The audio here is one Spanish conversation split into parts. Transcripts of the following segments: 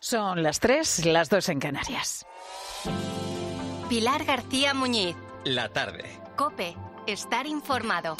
Son las 3, las 2 en Canarias. Pilar García Muñiz. La tarde. COPE. Estar informado.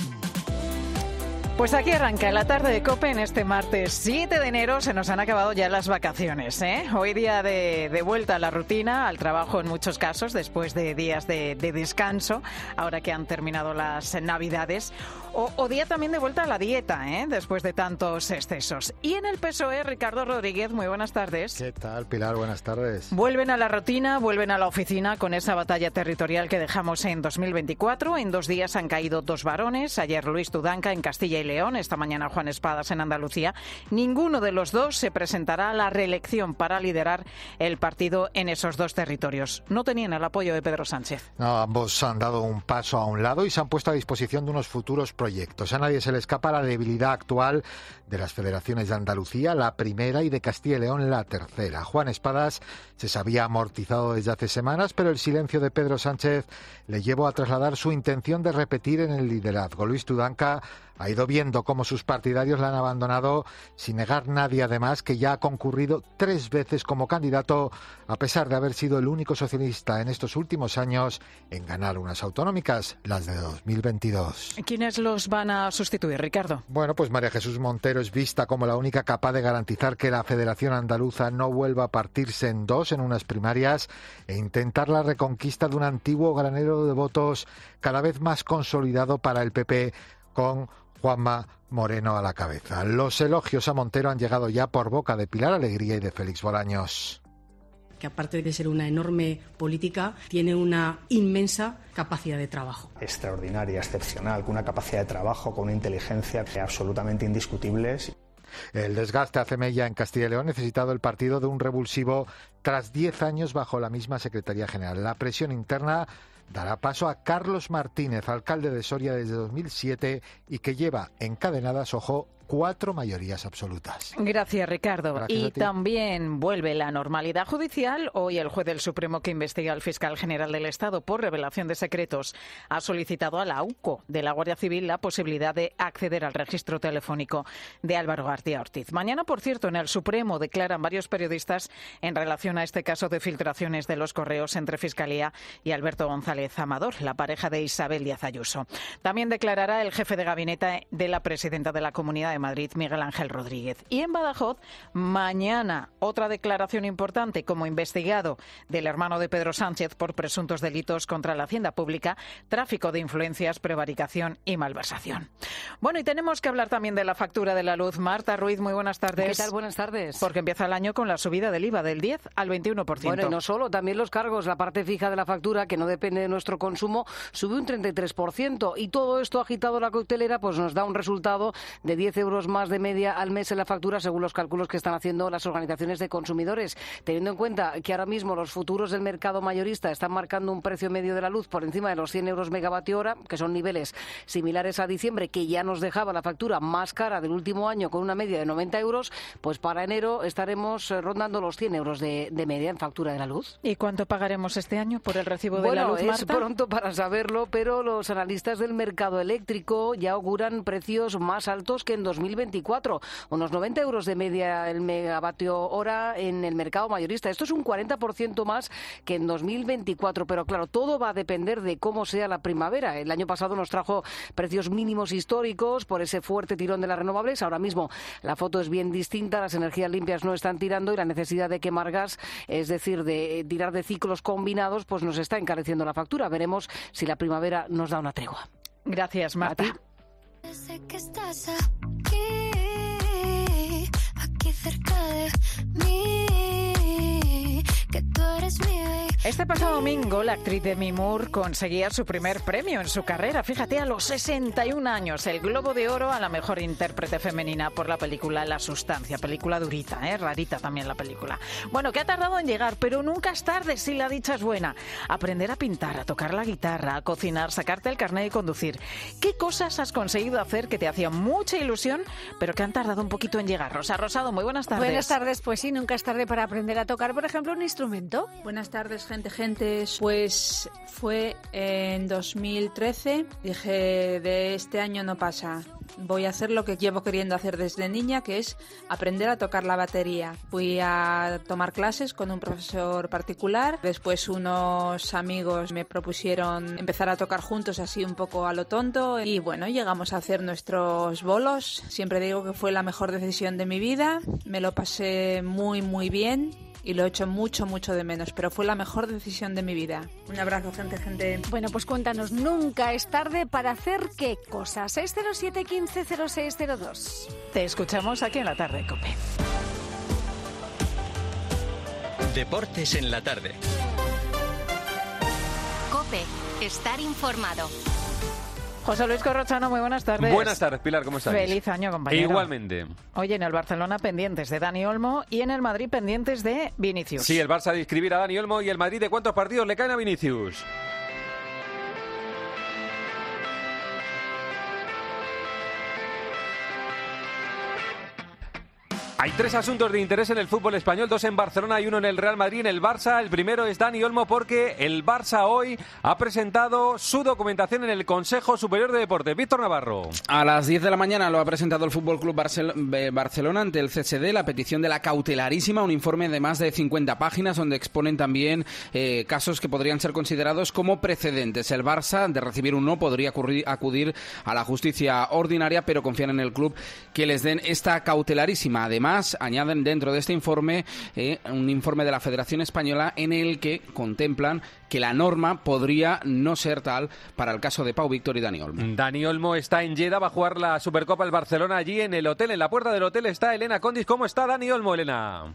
Pues aquí arranca la tarde de COPE en este martes 7 de enero. Se nos han acabado ya las vacaciones, ¿eh? Hoy día de vuelta a la rutina, al trabajo en muchos casos, después de días de descanso, ahora que han terminado las Navidades. O día también de vuelta a la dieta, ¿eh? Después de tantos excesos. Y en el PSOE, Ricardo Rodríguez, muy buenas tardes. ¿Qué tal, Pilar? Buenas tardes. Vuelven a la rutina, vuelven a la oficina con esa batalla territorial que dejamos en 2024. En 2 días han caído 2 varones. Ayer Luis Tudanca en Castilla y León, esta mañana Juan Espadas en Andalucía. Ninguno de los dos se presentará a la reelección para liderar el partido en esos 2 territorios. No tenían el apoyo de Pedro Sánchez. No, ambos han dado un paso a un lado y se han puesto a disposición de unos futuros proyectos. A nadie se le escapa la debilidad actual de las federaciones de Andalucía, la primera, y de Castilla y León, la tercera. Juan Espadas se sabía amortizado desde hace semanas, pero el silencio de Pedro Sánchez le llevó a trasladar su intención de repetir en el liderazgo. Luis Tudanca ha ido viendo cómo sus partidarios la han abandonado, sin negar nadie, además, que ya ha concurrido 3 veces como candidato, a pesar de haber sido el único socialista en estos últimos años en ganar unas autonómicas, las de 2022. ¿Quiénes los van a sustituir, Ricardo? Bueno, pues María Jesús Montero es vista como la única capaz de garantizar que la Federación Andaluza no vuelva a partirse en 2 en unas primarias e intentar la reconquista de un antiguo granero de votos cada vez más consolidado para el PP, con Juanma Moreno a la cabeza. Los elogios a Montero han llegado ya por boca de Pilar Alegría y de Félix Bolaños. Que aparte de ser una enorme política, tiene una inmensa capacidad de trabajo. Extraordinaria, excepcional, con una capacidad de trabajo, con una inteligencia absolutamente indiscutibles. El desgaste hace mella en Castilla y León. Ha necesitado el partido de un revulsivo tras 10 años bajo la misma Secretaría General. La presión interna dará paso a Carlos Martínez, alcalde de Soria desde 2007 y que lleva encadenadas, ojo, 4 mayorías absolutas. Gracias, Ricardo. Gracias y también vuelve la normalidad judicial. Hoy el juez del Supremo, que investiga al fiscal general del Estado por revelación de secretos, ha solicitado a la AUCO de la Guardia Civil la posibilidad de acceder al registro telefónico de Álvaro García Ortiz. Mañana, por cierto, en el Supremo declaran varios periodistas en relación a este caso de filtraciones de los correos entre Fiscalía y Alberto González Amador, la pareja de Isabel Díaz Ayuso. También declarará el jefe de gabinete de la presidenta de la Comunidad de Madrid, Miguel Ángel Rodríguez. Y en Badajoz, mañana, otra declaración importante como investigado del hermano de Pedro Sánchez por presuntos delitos contra la hacienda pública, tráfico de influencias, prevaricación y malversación. Bueno, y tenemos que hablar también de la factura de la luz. Marta Ruiz, muy buenas tardes. ¿Qué tal? Buenas tardes. Porque empieza el año con la subida del IVA del 10 al 21%. Bueno, y no solo, también los cargos, la parte fija de la factura, que no depende de nuestro consumo, sube un 33%. Y todo esto agitado la coctelera, pues nos da un resultado de 10 euros más de media al mes en la factura, según los cálculos que están haciendo las organizaciones de consumidores. Teniendo en cuenta que ahora mismo los futuros del mercado mayorista están marcando un precio medio de la luz por encima de los 100 euros megavatio hora, que son niveles similares a diciembre, que ya nos dejaba la factura más cara del último año con una media de 90 euros, pues para enero estaremos rondando los 100 euros de media en factura de la luz. ¿Y cuánto pagaremos este año por el recibo de la luz, Marta? Es pronto para saberlo, pero los analistas del mercado eléctrico ya auguran precios más altos que en 2024, unos 90 euros de media el megavatio hora en el mercado mayorista. Esto es un 40% más que en 2024, pero claro, todo va a depender de cómo sea la primavera. El año pasado nos trajo precios mínimos históricos por ese fuerte tirón de las renovables. Ahora mismo la foto es bien distinta, las energías limpias no están tirando y la necesidad de quemar gas, es decir, de tirar de ciclos combinados, pues nos está encareciendo la factura. Veremos si la primavera nos da una tregua. Gracias, Marta. Sé que estás aquí cerca de mí, que tú eres mi baby. Este pasado domingo, la actriz Demi Moore conseguía su primer premio en su carrera. Fíjate, a los 61 años, el Globo de Oro a la mejor intérprete femenina por la película La Sustancia. Película durita, rarita también la película. Bueno, que ha tardado en llegar, pero nunca es tarde si la dicha es buena. Aprender a pintar, a tocar la guitarra, a cocinar, sacarte el carnet de conducir. ¿Qué cosas has conseguido hacer que te hacían mucha ilusión, pero que han tardado un poquito en llegar? Rosa Rosado, muy buenas tardes. Buenas tardes, pues sí, nunca es tarde para aprender a tocar, por ejemplo, un instrumento. Buenas tardes, gente. Pues fue en 2013. Dije, de este año no pasa. voy a hacer lo que llevo queriendo hacer desde niña, que es aprender a tocar la batería. Fui a tomar clases con un profesor particular, después unos amigos me propusieron empezar a tocar juntos así un poco a lo tonto y bueno, llegamos a hacer nuestros bolos. Siempre digo que fue la mejor decisión de mi vida, me lo pasé muy muy bien y lo he hecho mucho de menos, pero fue la mejor decisión de mi vida. Un abrazo, gente. Bueno, pues cuéntanos, nunca es tarde para hacer qué cosas. 607 15 0602. Te escuchamos aquí en La Tarde, COPE. Deportes en la tarde. COPE, estar informado. José Luis Corrochano, muy buenas tardes. Buenas tardes, Pilar, ¿cómo estás? Feliz año, compañero. Igualmente. Hoy en el Barcelona pendientes de Dani Olmo y en el Madrid pendientes de Vinicius. Sí, el Barça de inscribir a Dani Olmo y el Madrid de cuántos partidos le caen a Vinicius. Hay 3 asuntos de interés en el fútbol español, 2 en Barcelona y 1 en el Real Madrid. En el Barça, el primero es Dani Olmo porque el Barça hoy ha presentado su documentación en el Consejo Superior de Deportes. Víctor Navarro. A las 10 de la mañana lo ha presentado el Fútbol Club Barcelona ante el CSD, la petición de la cautelarísima, un informe de más de 50 páginas donde exponen también casos que podrían ser considerados como precedentes. El Barça, de recibir un no, podría acudir a la justicia ordinaria, pero confían en el club que les den esta cautelarísima. Además, añaden dentro de este informe un informe de la Federación Española en el que contemplan que la norma podría no ser tal para el caso de Pau Víctor y Dani Olmo. Dani Olmo está en Lleida, va a jugar la Supercopa el Barcelona allí en el hotel. En la puerta del hotel está Elena Condis. ¿Cómo está Dani Olmo, Elena?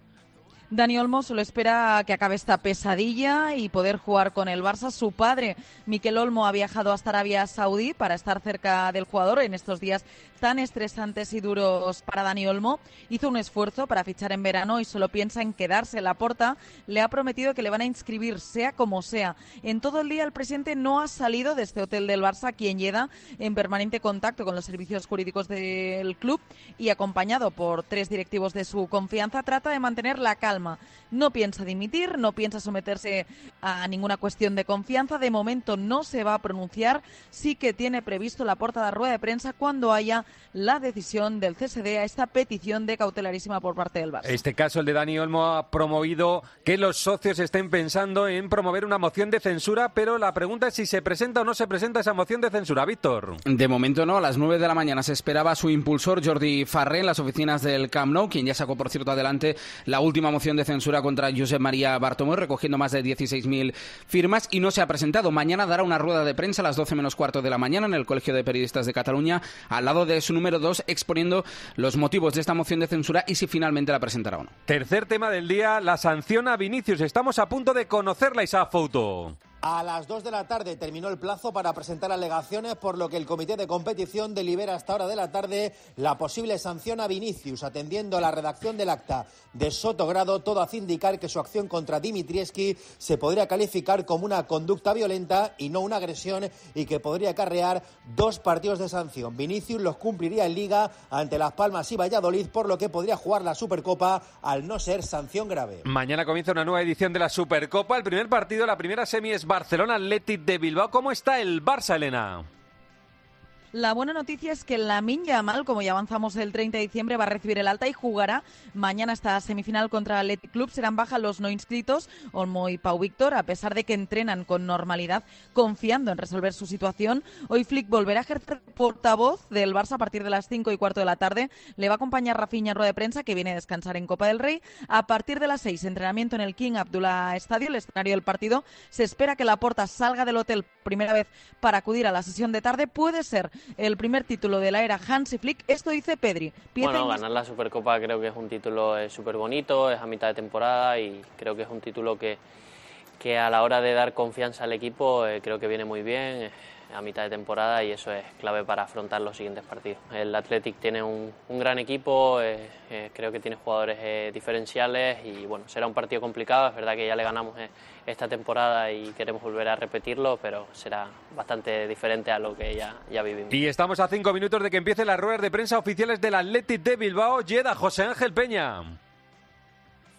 Dani Olmo solo espera que acabe esta pesadilla y poder jugar con el Barça. Su padre, Miquel Olmo, ha viajado hasta Arabia Saudí para estar cerca del jugador en estos días tan estresantes y duros para Dani Olmo. Hizo un esfuerzo para fichar en verano y solo piensa en quedarse. Laporta le ha prometido que le van a inscribir, sea como sea. En todo el día el presidente no ha salido de este hotel del Barça, aquí en Lleida, en permanente contacto con los servicios jurídicos del club y acompañado por 3 directivos de su confianza, trata de mantener la calma. No piensa dimitir, no piensa someterse a ninguna cuestión de confianza. De momento no se va a pronunciar. Sí que tiene previsto Laporta dar rueda de prensa cuando haya la decisión del CSD a esta petición de cautelarísima por parte del Barça. Este caso, el de Dani Olmo, ha promovido que los socios estén pensando en promover una moción de censura, pero la pregunta es si se presenta o no se presenta esa moción de censura. Víctor. De momento no. A las 9 de la mañana se esperaba su impulsor, Jordi Farré, en las oficinas del Camp Nou, quien ya sacó, por cierto, adelante la última moción de censura contra Josep María Bartomeu, recogiendo más de 16.000 firmas, y no se ha presentado. Mañana dará una rueda de prensa a las 12 menos cuarto de la mañana en el Colegio de Periodistas de Cataluña, al lado de su número 2, exponiendo los motivos de esta moción de censura y si finalmente la presentará o no. Tercer tema del día, la sanción a Vinicius. Estamos a punto de conocerla, esa foto. A las 2 de la tarde terminó el plazo para presentar alegaciones, por lo que el comité de competición delibera hasta hora de la tarde la posible sanción a Vinicius. Atendiendo a la redacción del acta de Sotogrado, todo hace indicar que su acción contra Dimitrievski se podría calificar como una conducta violenta y no una agresión, y que podría acarrear 2 partidos de sanción. Vinicius los cumpliría en Liga ante Las Palmas y Valladolid, por lo que podría jugar la Supercopa al no ser sanción grave. Mañana comienza una nueva edición de la Supercopa. El primer partido, la primera semi, es Barcelona Athletic de Bilbao. ¿Cómo está el Barça, Elena? La buena noticia es que Lamine Yamal, como ya avanzamos el 30 de diciembre, va a recibir el alta y jugará mañana esta semifinal contra el Athletic Club. Serán baja los no inscritos, Olmo y Pau Víctor, a pesar de que entrenan con normalidad, confiando en resolver su situación. Hoy Flick volverá a ejercer portavoz del Barça a partir de las 5:15 de la tarde. Le va a acompañar Rafinha en rueda de prensa, que viene a descansar en Copa del Rey. A partir de las 6, entrenamiento en el King Abdullah Stadium, el escenario del partido. Se espera que Laporta salga del hotel primera vez para acudir a la sesión de tarde. Puede ser el primer título de la era Hansi Flick. Esto dice Pedri. Bueno, ganar la Supercopa creo que es un título súper bonito, es a mitad de temporada y creo que es un título que a la hora de dar confianza al equipo creo que viene muy bien a mitad de temporada, y eso es clave para afrontar los siguientes partidos. El Athletic tiene un gran equipo, creo que tiene jugadores diferenciales y bueno, será un partido complicado. Es verdad que ya le ganamos esta temporada y queremos volver a repetirlo, pero será bastante diferente a lo que ya vivimos. Y estamos a 5 minutos de que empiecen las ruedas de prensa oficiales del Athletic de Bilbao. Lleida, José Ángel Peña.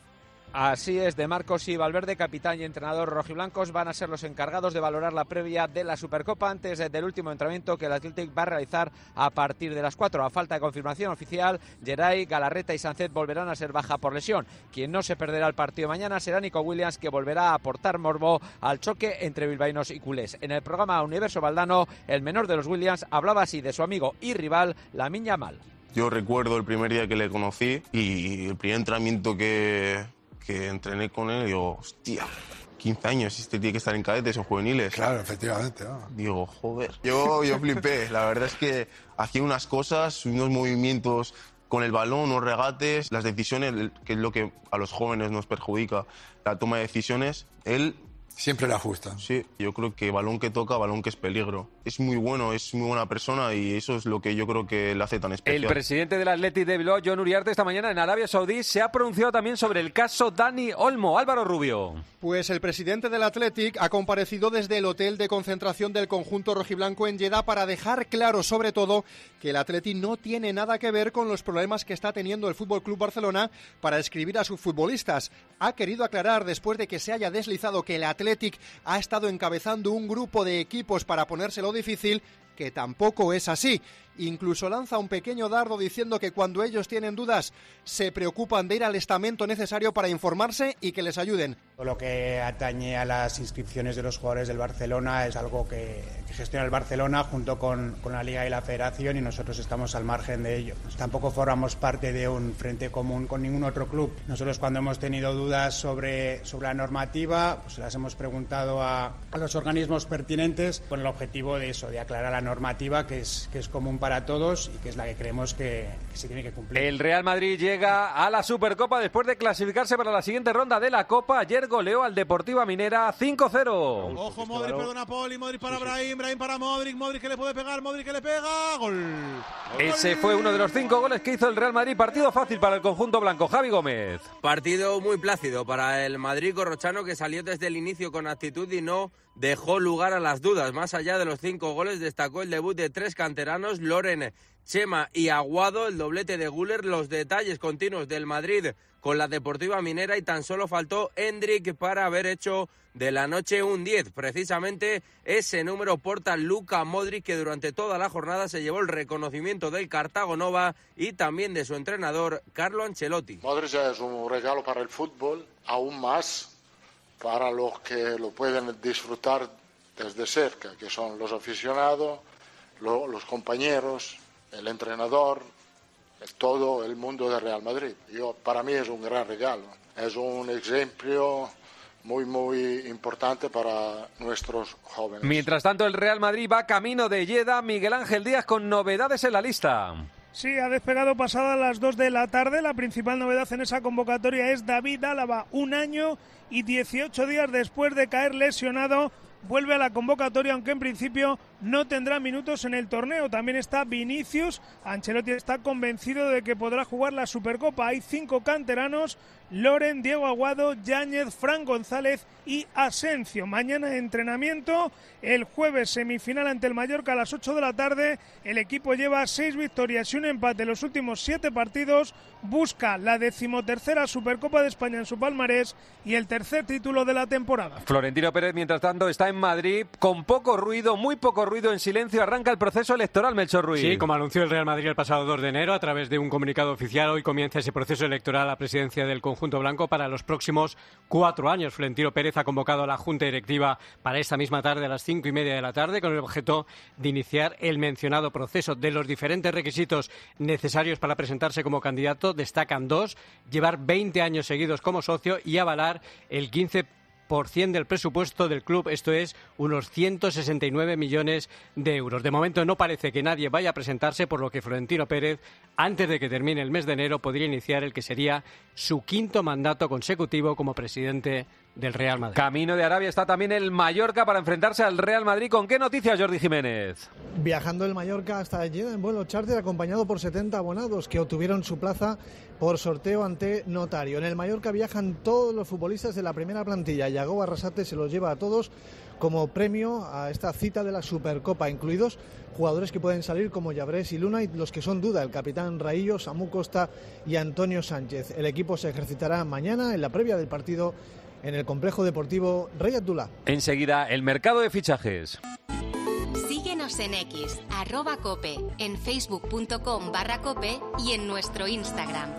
Así es, De Marcos y Valverde, capitán y entrenador rojiblancos, van a ser los encargados de valorar la previa de la Supercopa antes del último entrenamiento que el Athletic va a realizar a partir de las 4. A falta de confirmación oficial, Geray, Galarreta y Sánchez volverán a ser baja por lesión. Quien no se perderá el partido mañana será Nico Williams, que volverá a aportar morbo al choque entre bilbaínos y culés. En el programa Universo Valdano, el menor de los Williams hablaba así de su amigo y rival, Lamine Yamal. Yo recuerdo el primer día que le conocí y el primer entrenamiento que entrené con él, digo, hostia, 15 años, este tiene que estar en cadetes o juveniles. Claro, efectivamente. Digo, joder. Yo flipé, la verdad es que hacía unas cosas, unos movimientos con el balón, unos regates, las decisiones, que es lo que a los jóvenes nos perjudica, la toma de decisiones. Él siempre la justa. Sí, yo creo que balón que toca, balón que es peligro. Es muy bueno, es muy buena persona y eso es lo que yo creo que le hace tan especial. El presidente del Athletic de Bilbao, Jon Uriarte, esta mañana en Arabia Saudí se ha pronunciado también sobre el caso Dani Olmo. Álvaro Rubio. Pues el presidente del Athletic ha comparecido desde el hotel de concentración del conjunto rojiblanco en Jeddah para dejar claro, sobre todo, que el Athletic no tiene nada que ver con los problemas que está teniendo el FC Barcelona para escribir a sus futbolistas. Ha querido aclarar, después de que se haya deslizado que el Athletic ha estado encabezando un grupo de equipos para ponérselo difícil, que tampoco es así. Incluso lanza un pequeño dardo diciendo que cuando ellos tienen dudas se preocupan de ir al estamento necesario para informarse y que les ayuden. Lo que atañe a las inscripciones de los jugadores del Barcelona es algo que gestiona el Barcelona junto con la Liga y la Federación, y nosotros estamos al margen de ello. Tampoco formamos parte de un frente común con ningún otro club. Nosotros, cuando hemos tenido dudas sobre la normativa, pues las hemos preguntado a los organismos pertinentes con el objetivo de eso, de aclarar la normativa que es común para todos y que es la que creemos que se tiene que cumplir. El Real Madrid llega a la Supercopa después de clasificarse para la siguiente ronda de la Copa. Ayer goleó al Deportiva Minera 5-0. Ojo, Modric, perdona, Poli, Modric para Brahim, Brahim para Modric, Modric que le puede pegar, Modric que le pega, gol. Ese fue uno de los 5 goles que hizo el Real Madrid. Partido fácil para el conjunto blanco. Javi Gómez. Partido muy plácido para el Madrid corrochano, que salió desde el inicio con actitud y no dejó lugar a las dudas. Más allá de los 5 goles, destacó el debut de 3 canteranos, Loren, Chema y Aguado, el doblete de Güler, los detalles continuos del Madrid con la Deportiva Minera, y tan solo faltó Hendrik para haber hecho de la noche un 10. Precisamente ese número porta Luka Modric, que durante toda la jornada se llevó el reconocimiento del Cartago Nova y también de su entrenador Carlo Ancelotti. Modric es un regalo para el fútbol, aún más para los que lo pueden disfrutar desde cerca, que son los aficionados, los compañeros, el entrenador, todo el mundo de Real Madrid. Para mí es un gran regalo, es un ejemplo muy importante para nuestros jóvenes. Mientras tanto, el Real Madrid va camino de Jeddah. Miguel Ángel Díaz con novedades en la lista. Sí, ha despegado pasadas las 2 de la tarde. La principal novedad en esa convocatoria es David Álava. 1 año y 18 días después de caer lesionado, vuelve a la convocatoria, aunque en principio no tendrá minutos en el torneo. También está Vinicius. Ancelotti está convencido de que podrá jugar la Supercopa. Hay 5 canteranos: Loren, Diego Aguado, Yáñez, Fran González y Asencio. Mañana entrenamiento, el jueves semifinal ante el Mallorca a las 8 de la tarde. El equipo lleva 6 victorias y un empate en los últimos 7 partidos. Busca la 13ª Supercopa de España en su palmarés y el 3er título de la temporada. Florentino Pérez, mientras tanto, está en Madrid con poco ruido, muy poco ruido, en silencio. Arranca el proceso electoral, Melchor Ruiz. Sí, como anunció el Real Madrid el pasado 2 de enero a través de un comunicado oficial, hoy comienza ese proceso electoral a la presidencia del conjunto blanco para los próximos 4 años. Florentino Pérez ha convocado a la Junta Directiva para esta misma tarde a las 5:30 de la tarde con el objeto de iniciar el mencionado proceso. De los diferentes requisitos necesarios para presentarse como candidato, destacan 2: llevar 20 años seguidos como socio y avalar el 15% del presupuesto del club, esto es unos 169 millones de euros. De momento no parece que nadie vaya a presentarse, por lo que Florentino Pérez, antes de que termine el mes de enero, podría iniciar el que sería su 5º mandato consecutivo como presidente del Real Madrid. Camino de Arabia está también el Mallorca para enfrentarse al Real Madrid. ¿Con qué noticias, Jordi Jiménez? Viajando el Mallorca hasta Lleida en vuelo charter, acompañado por 70 abonados que obtuvieron su plaza por sorteo ante notario. En el Mallorca viajan todos los futbolistas de la primera plantilla. Yago Arrasate se los lleva a todos como premio a esta cita de la Supercopa, incluidos jugadores que pueden salir como Llabrés y Luna, y los que son duda, el capitán Raillo, Samu Costa y Antonio Sánchez. El equipo se ejercitará mañana en la previa del partido en el complejo deportivo Rey Abdullah. Enseguida, el mercado de fichajes. Síguenos en X, @cope, en facebook.com/cope y en nuestro Instagram.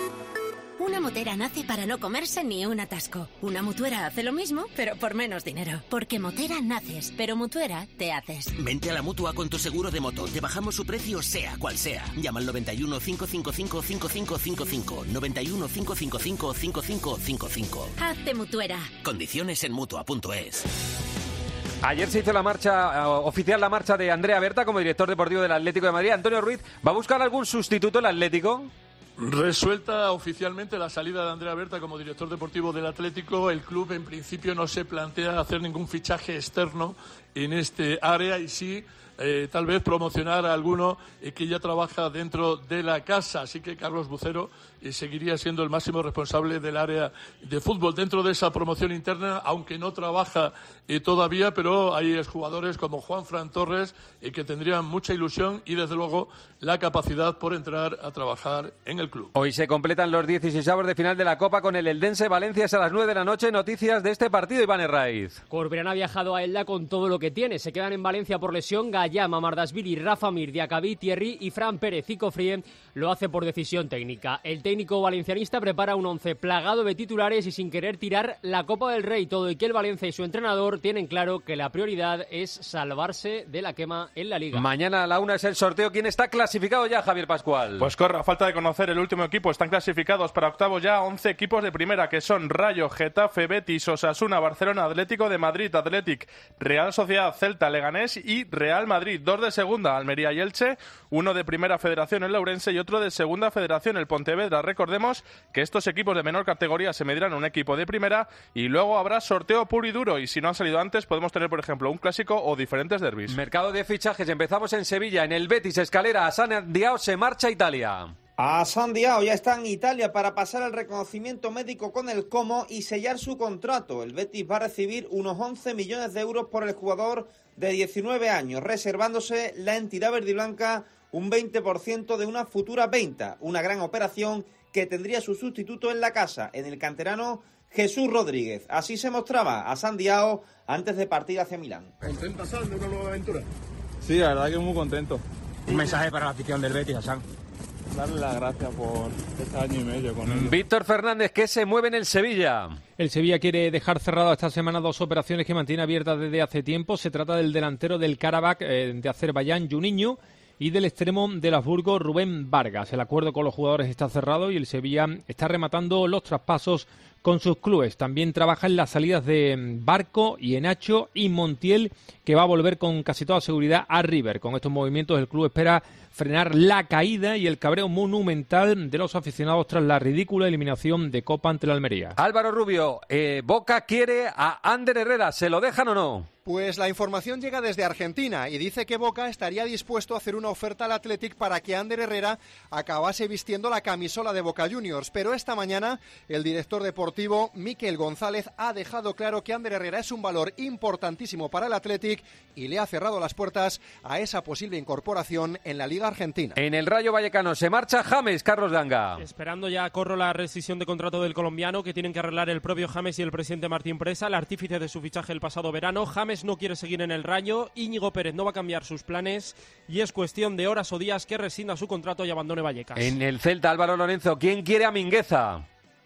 Una motera nace para no comerse ni un atasco. Una mutuera hace lo mismo, pero por menos dinero. Porque motera naces, pero mutuera te haces. Vente a la Mutua con tu seguro de moto. Te bajamos su precio sea cual sea. Llama al 91 555 5555. 91 555 5555. Hazte mutuera. Condiciones en Mutua.es. Ayer se hizo la marcha oficial, la marcha de Andrea Berta como director deportivo del Atlético de Madrid. Antonio Ruiz, ¿va a buscar algún sustituto el Atlético? Resuelta oficialmente la salida de Andrea Berta como director deportivo del Atlético, el club en principio no se plantea hacer ningún fichaje externo en este área y sí tal vez promocionar a alguno que ya trabaja dentro de la casa. Así que Carlos Bucero seguiría siendo el máximo responsable del área de fútbol dentro de esa promoción interna, aunque no trabaja todavía, pero hay exjugadores como Juan Fran Torres que tendrían mucha ilusión y desde luego la capacidad por entrar a trabajar en el club. Hoy se completan los 16avos de final de la Copa con el Eldense Valencia a las 9 de la noche. Noticias de este partido, Iván Herraiz. Corberán ha viajado a Elda con todo lo que tiene. Se quedan en Valencia por lesión Gallá, Mamardashvili, Rafa Mir, Diacabí, Thierry y Fran Pérez. Y Cofrien lo hace por decisión técnica. El técnico valencianista prepara un 11 plagado de titulares y sin querer tirar la Copa del Rey. Todo y que el Valencia y su entrenador tienen claro que la prioridad es salvarse de la quema en la Liga. Mañana a la 1 es el sorteo. ¿Quién está clasificado ya, Javier Pascual? Pues corre, a falta de conocer el último equipo. Están clasificados para octavos ya 11 equipos de primera, que son Rayo, Getafe, Betis, Osasuna, Barcelona, Atlético de Madrid, Athletic, Real Sociedad, Celta, Leganés y Real Madrid. 2 de segunda, Almería y Elche, 1 de primera federación, el Ourense, y otro de segunda federación, el Pontevedra. Recordemos que estos equipos de menor categoría se medirán a un equipo de primera y luego habrá sorteo puro y duro, y si no han salido antes podemos tener, por ejemplo, un clásico o diferentes derbis. Mercado de fichajes, empezamos en Sevilla, en el Betis. Escalera, a San Diao se marcha a Italia. A San Diao ya está en Italia para pasar el reconocimiento médico con el Como y sellar su contrato. El Betis va a recibir unos 11 millones de euros por el jugador de 19 años, reservándose la entidad verdiblanca un 20% de una futura venta. Una gran operación que tendría su sustituto en la casa, en el canterano Jesús Rodríguez. Así se mostraba a San Diao antes de partir hacia Milán. ¿Contenta, San, de una nueva aventura? Sí, la verdad que muy contento. Un mensaje para la afición del Betis, San. Darle las gracias por este año y medio con ellos. Víctor Fernández, ¿qué se mueve en el Sevilla? El Sevilla quiere dejar cerrado esta semana 2 operaciones que mantiene abiertas desde hace tiempo. Se trata del delantero del Karabakh de Azerbaiyán, Juninho, y del extremo del Habsburgo, Rubén Vargas. El acuerdo con los jugadores está cerrado y el Sevilla está rematando los traspasos con sus clubes. También trabaja en las salidas de Barco, Ienacho y Montiel, que va a volver con casi toda seguridad a River. Con estos movimientos el club espera frenar la caída y el cabreo monumental de los aficionados tras la ridícula eliminación de Copa ante la Almería. Álvaro Rubio, Boca quiere a Ander Herrera, ¿se lo dejan o no? Pues la información llega desde Argentina y dice que Boca estaría dispuesto a hacer una oferta al Athletic para que Ander Herrera acabase vistiendo la camisola de Boca Juniors. Pero esta mañana el director deportivo Miquel González ha dejado claro que Ander Herrera es un valor importantísimo para el Athletic y le ha cerrado las puertas a esa posible incorporación en la Liga Argentina. En el Rayo Vallecano se marcha James, Carlos Danga. Esperando ya, Corro, la rescisión de contrato del colombiano que tienen que arreglar el propio James y el presidente Martín Presa, el artífice de su fichaje el pasado verano. James no quiere seguir en el Rayo, Íñigo Pérez no va a cambiar sus planes y es cuestión de horas o días que rescinda su contrato y abandone Vallecas. En el Celta, Álvaro Lorenzo, ¿quién quiere a Mingueza?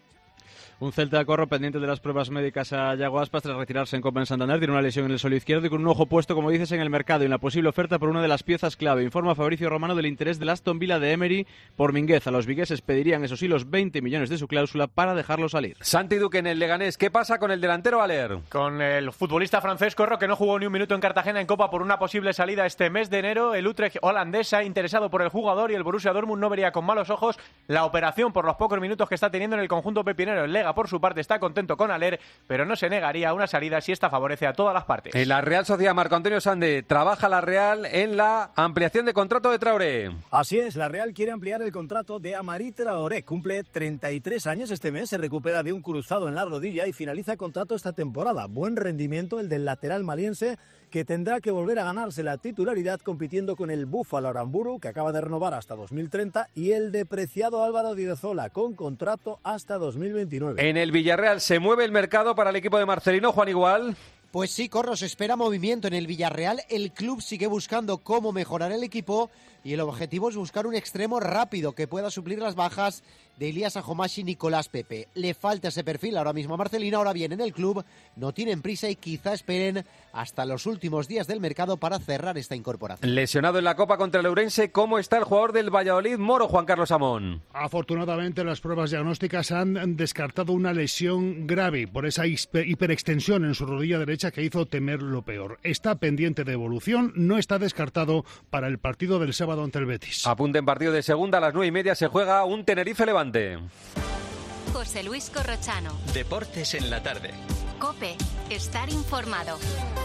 Un Celta Corro pendiente de las pruebas médicas a Yago Aspas tras retirarse en Copa en Santander. Tiene una lesión en el suelo izquierdo y con un ojo puesto, como dices, en el mercado y en la posible oferta por una de las piezas clave. Informa Fabricio Romano del interés del Aston Villa de Emery por Mingueza. Los vigueses pedirían, eso sí, los 20 millones de su cláusula para dejarlo salir. Santi Duque en el Leganés. ¿Qué pasa con el delantero Valer? Con el futbolista francés Corro, que no jugó ni un minuto en Cartagena en Copa por una posible salida este mes de enero. El Utrecht holandés ha interesado por el jugador y el Borussia Dortmund no vería con malos ojos la operación por los pocos minutos que está teniendo en el conjunto pepinero. El Leganés Ortega, por su parte, está contento con Haller, pero no se negaría a una salida si esta favorece a todas las partes. En la Real Sociedad, Marco Antonio Sande, trabaja la Real en la ampliación de contrato de Traoré. Así es, la Real quiere ampliar el contrato de Amari Traoré. Cumple 33 años este mes, se recupera de un cruzado en la rodilla y finaliza contrato esta temporada. Buen rendimiento el del lateral maliense, que tendrá que volver a ganarse la titularidad compitiendo con el Búfalo Aramburu, que acaba de renovar hasta 2030, y el depreciado Álvaro Odriozola, con contrato hasta 2029. En el Villarreal se mueve el mercado para el equipo de Marcelino. Juan Igual. Pues sí, Corro, se espera movimiento en el Villarreal. El club sigue buscando cómo mejorar el equipo y el objetivo es buscar un extremo rápido que pueda suplir las bajas de Elías Ajomashi y Nicolás Pepe. Le falta ese perfil ahora mismo a Marcelino. Ahora bien, en el club no tienen prisa y quizá esperen hasta los últimos días del mercado para cerrar esta incorporación. Lesionado en la Copa contra el Ourense, ¿cómo está el jugador del Valladolid, Moro, Juan Carlos Amón? Afortunadamente, las pruebas diagnósticas han descartado una lesión grave por esa hiperextensión en su rodilla derecha que hizo temer lo peor. Está pendiente de evolución, no está descartado para el partido del sábado ante el Betis. Apunte en partido de segunda, a las 9:30 se juega un Tenerife-Levante. José Luis Corrochano. Deportes en la tarde. COPE. Estar informado.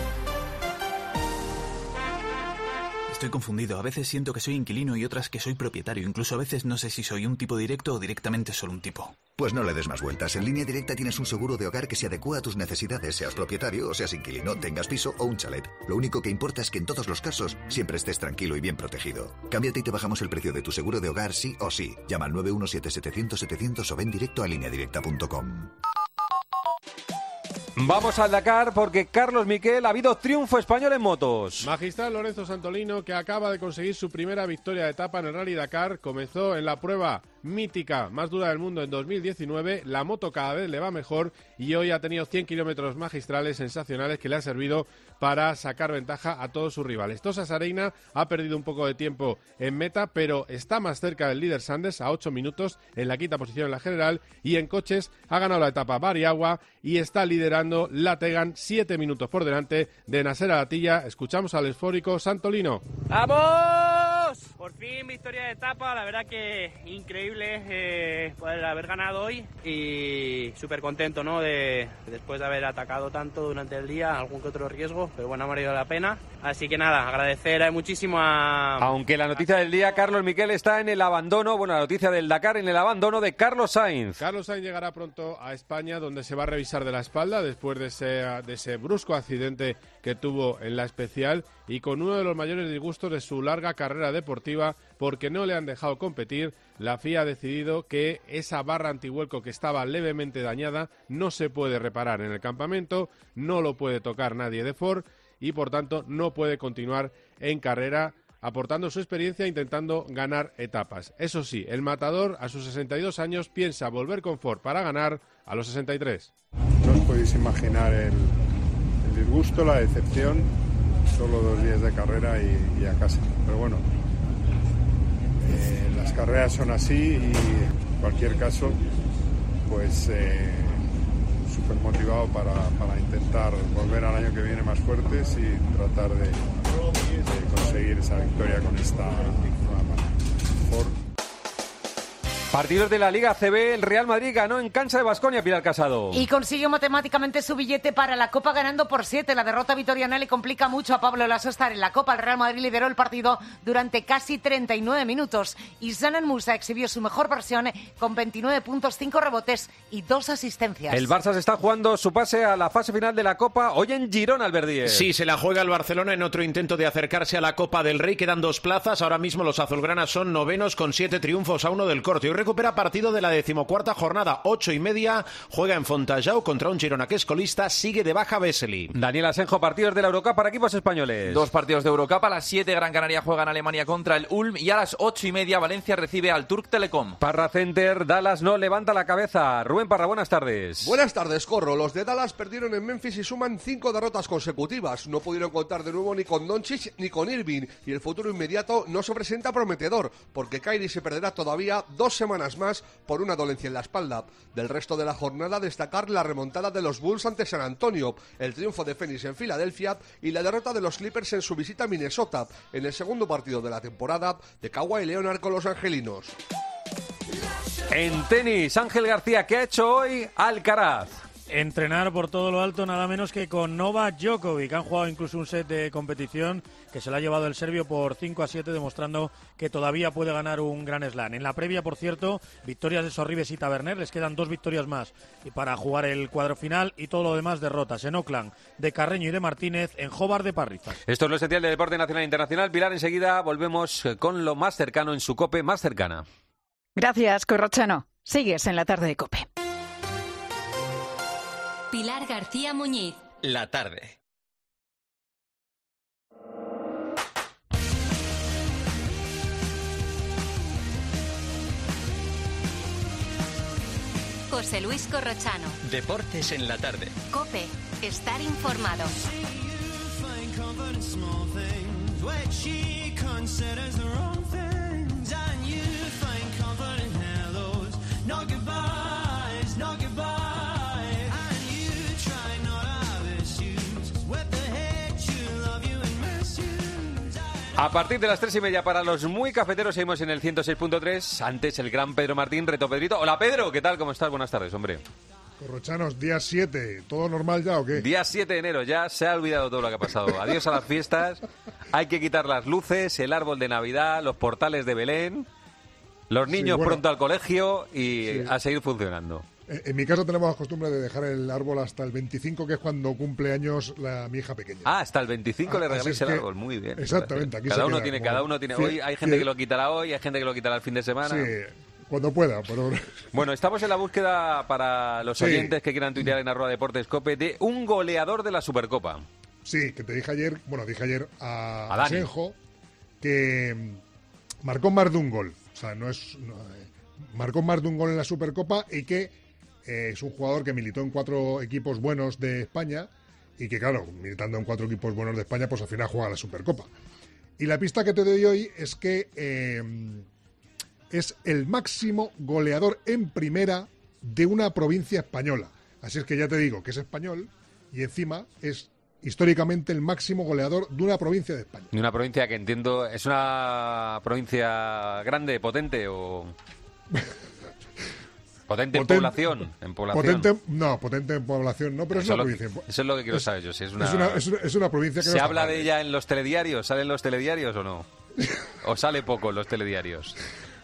Estoy confundido. A veces siento que soy inquilino y otras que soy propietario. Incluso a veces no sé si soy un tipo directo o directamente solo un tipo. Pues no le des más vueltas. En Línea Directa tienes un seguro de hogar que se adecúa a tus necesidades, seas propietario o seas inquilino, tengas piso o un chalet. Lo único que importa es que en todos los casos siempre estés tranquilo y bien protegido. Cámbiate y te bajamos el precio de tu seguro de hogar sí o sí. Llama al 917-700-700 o ven directo a lineadirecta.com. Vamos al Dakar porque, Carlos Miquel, ha habido triunfo español en motos. Magistral Lorenzo Santolino, que acaba de conseguir su primera victoria de etapa en el Rally Dakar, comenzó en la prueba mítica más dura del mundo en 2019, la moto cada vez le va mejor y hoy ha tenido 100 kilómetros magistrales sensacionales que le han servido para sacar ventaja a todos sus rivales. Tosa Sareina ha perdido un poco de tiempo en meta, pero está más cerca del líder Sanders a 8 minutos en la quinta posición en la general, y en coches ha ganado la etapa Bariagua y está liderando la Tegan 7 minutos por delante de Nasser Alatilla. Escuchamos al eufórico Santolino. ¡Vamos! Por fin victoria de etapa, la verdad que increíble poder haber ganado hoy y súper contento, ¿no? Después de haber atacado tanto durante el día, algún que otro riesgo, pero bueno, ha valido la pena. Así que nada, agradecer muchísimo a... Aunque la noticia del día, Carlos Miquel, está en el abandono, bueno, la noticia del Dakar, en el abandono de Carlos Sainz. Carlos Sainz llegará pronto a España, donde se va a revisar de la espalda después de ese brusco accidente que tuvo en la especial y con uno de los mayores disgustos de su larga carrera deportiva, porque no le han dejado competir. La FIA ha decidido que esa barra antivuelco que estaba levemente dañada no se puede reparar en el campamento, no lo puede tocar nadie de Ford y por tanto no puede continuar en carrera, aportando su experiencia intentando ganar etapas. Eso sí, el matador a sus 62 años piensa volver con Ford para ganar a los 63. No os podéis imaginar el disgusto, la decepción, solo 2 días de carrera y a casa. Pero bueno, las carreras son así y en cualquier caso, pues súper motivado para intentar volver al año que viene más fuertes y tratar de conseguir esa victoria con esta Ford. Partidos de la Liga ACB, el Real Madrid ganó en cancha de Baskonia, Pilar Casado. Y consiguió matemáticamente su billete para la Copa ganando por 7. La derrota vitoriana le complica mucho a Pablo Laso estar en la Copa. El Real Madrid lideró el partido durante casi 39 minutos. Y Zanan Musa exhibió su mejor versión con 29 puntos, 5 rebotes y 2 asistencias. El Barça se está jugando su pase a la fase final de la Copa hoy en Girona, Alberdier. Sí, se la juega el Barcelona en otro intento de acercarse a la Copa del Rey. Quedan 2 plazas. Ahora mismo los azulgranas son novenos con 7 triunfos a 1 del Corte. Hoy recupera partido de la 14ª jornada, 8:30, juega en Fontajau contra un Girona que es colista, sigue de baja Vesely. Daniel Asenjo, partidos de la Eurocup para equipos españoles. 2 partidos de Eurocup, a las 7 Gran Canaria juega en Alemania contra el Ulm y a las 8:30 Valencia recibe al Turk Telecom. Parra Center, Dallas no levanta la cabeza. Rubén Parra, buenas tardes. Buenas tardes, Corro. Los de Dallas perdieron en Memphis y suman 5 derrotas consecutivas. No pudieron contar de nuevo ni con Doncic ni con Irving y el futuro inmediato no se presenta prometedor porque Kyrie se perderá todavía 2 semanas más por una dolencia en la espalda. Del resto de la jornada, destacar la remontada de los Bulls ante San Antonio, el triunfo de Phoenix en Filadelfia y la derrota de los Clippers en su visita a Minnesota, en el segundo partido de la temporada de Kawhi Leonard con los angelinos. En tenis, Ángel García, ¿qué ha hecho hoy Alcaraz? Entrenar por todo lo alto nada menos que con Novak Djokovic. Han jugado incluso un set de competición que se lo ha llevado el serbio por 5-7, demostrando que todavía puede ganar un Grand Slam. En la previa, por cierto, victorias de Sorribes y Taberner. Les quedan 2 victorias más y para jugar el cuadro final, y todo lo demás derrotas en Oakland de Carreño y de Martínez, en Hobart de Parrizas. Esto es lo esencial del deporte nacional e internacional. Pilar, enseguida volvemos con lo más cercano en su COPE más cercana. Gracias, Corrochano. Sigues en la tarde de COPE. Pilar García Muñiz. La tarde. José Luis Corrochano. Deportes en la tarde. COPE. Estar informado. A partir de las 3:30 para los muy cafeteros seguimos en el 106.3. Antes el gran Pedro Martín, Reto Pedrito. Hola Pedro, ¿qué tal? ¿Cómo estás? Buenas tardes, hombre. Corrochanos, día 7, ¿todo normal ya o qué? Día 7 de enero, ya se ha olvidado todo lo que ha pasado. Adiós a las fiestas, hay que quitar las luces, el árbol de Navidad, los portales de Belén, los niños pronto al colegio y a seguir funcionando. En mi casa tenemos la costumbre de dejar el árbol hasta el 25, que es cuando cumple años mi hija pequeña. Ah, hasta el 25 le regaláis el árbol, muy bien. Exactamente. Aquí cada uno tiene. Hoy hay gente que lo quitará hoy, hay gente que lo quitará el fin de semana. Sí, cuando pueda. Pero... Bueno, estamos en la búsqueda para los oyentes que quieran tuitear en @deportescope de un goleador de la Supercopa. Sí, que te dije ayer, a Dani. Asenjo, que marcó más de un gol. O sea, marcó más de un gol en la Supercopa y que es un jugador que militó en 4 equipos buenos de España y que, claro, militando en 4 equipos buenos de España, pues al final juega la Supercopa. Y la pista que te doy hoy es que es el máximo goleador en primera de una provincia española. Así es que ya te digo que es español y encima es históricamente el máximo goleador de una provincia de España. De una provincia que entiendo, ¿es una provincia grande, potente o...? Potente en población. Potente en población no, pero es una provincia. Eso es lo que quiero saber yo. Si es una provincia que ¿Se habla de ella en los telediarios? ¿Salen los telediarios o no? ¿O sale poco en los telediarios?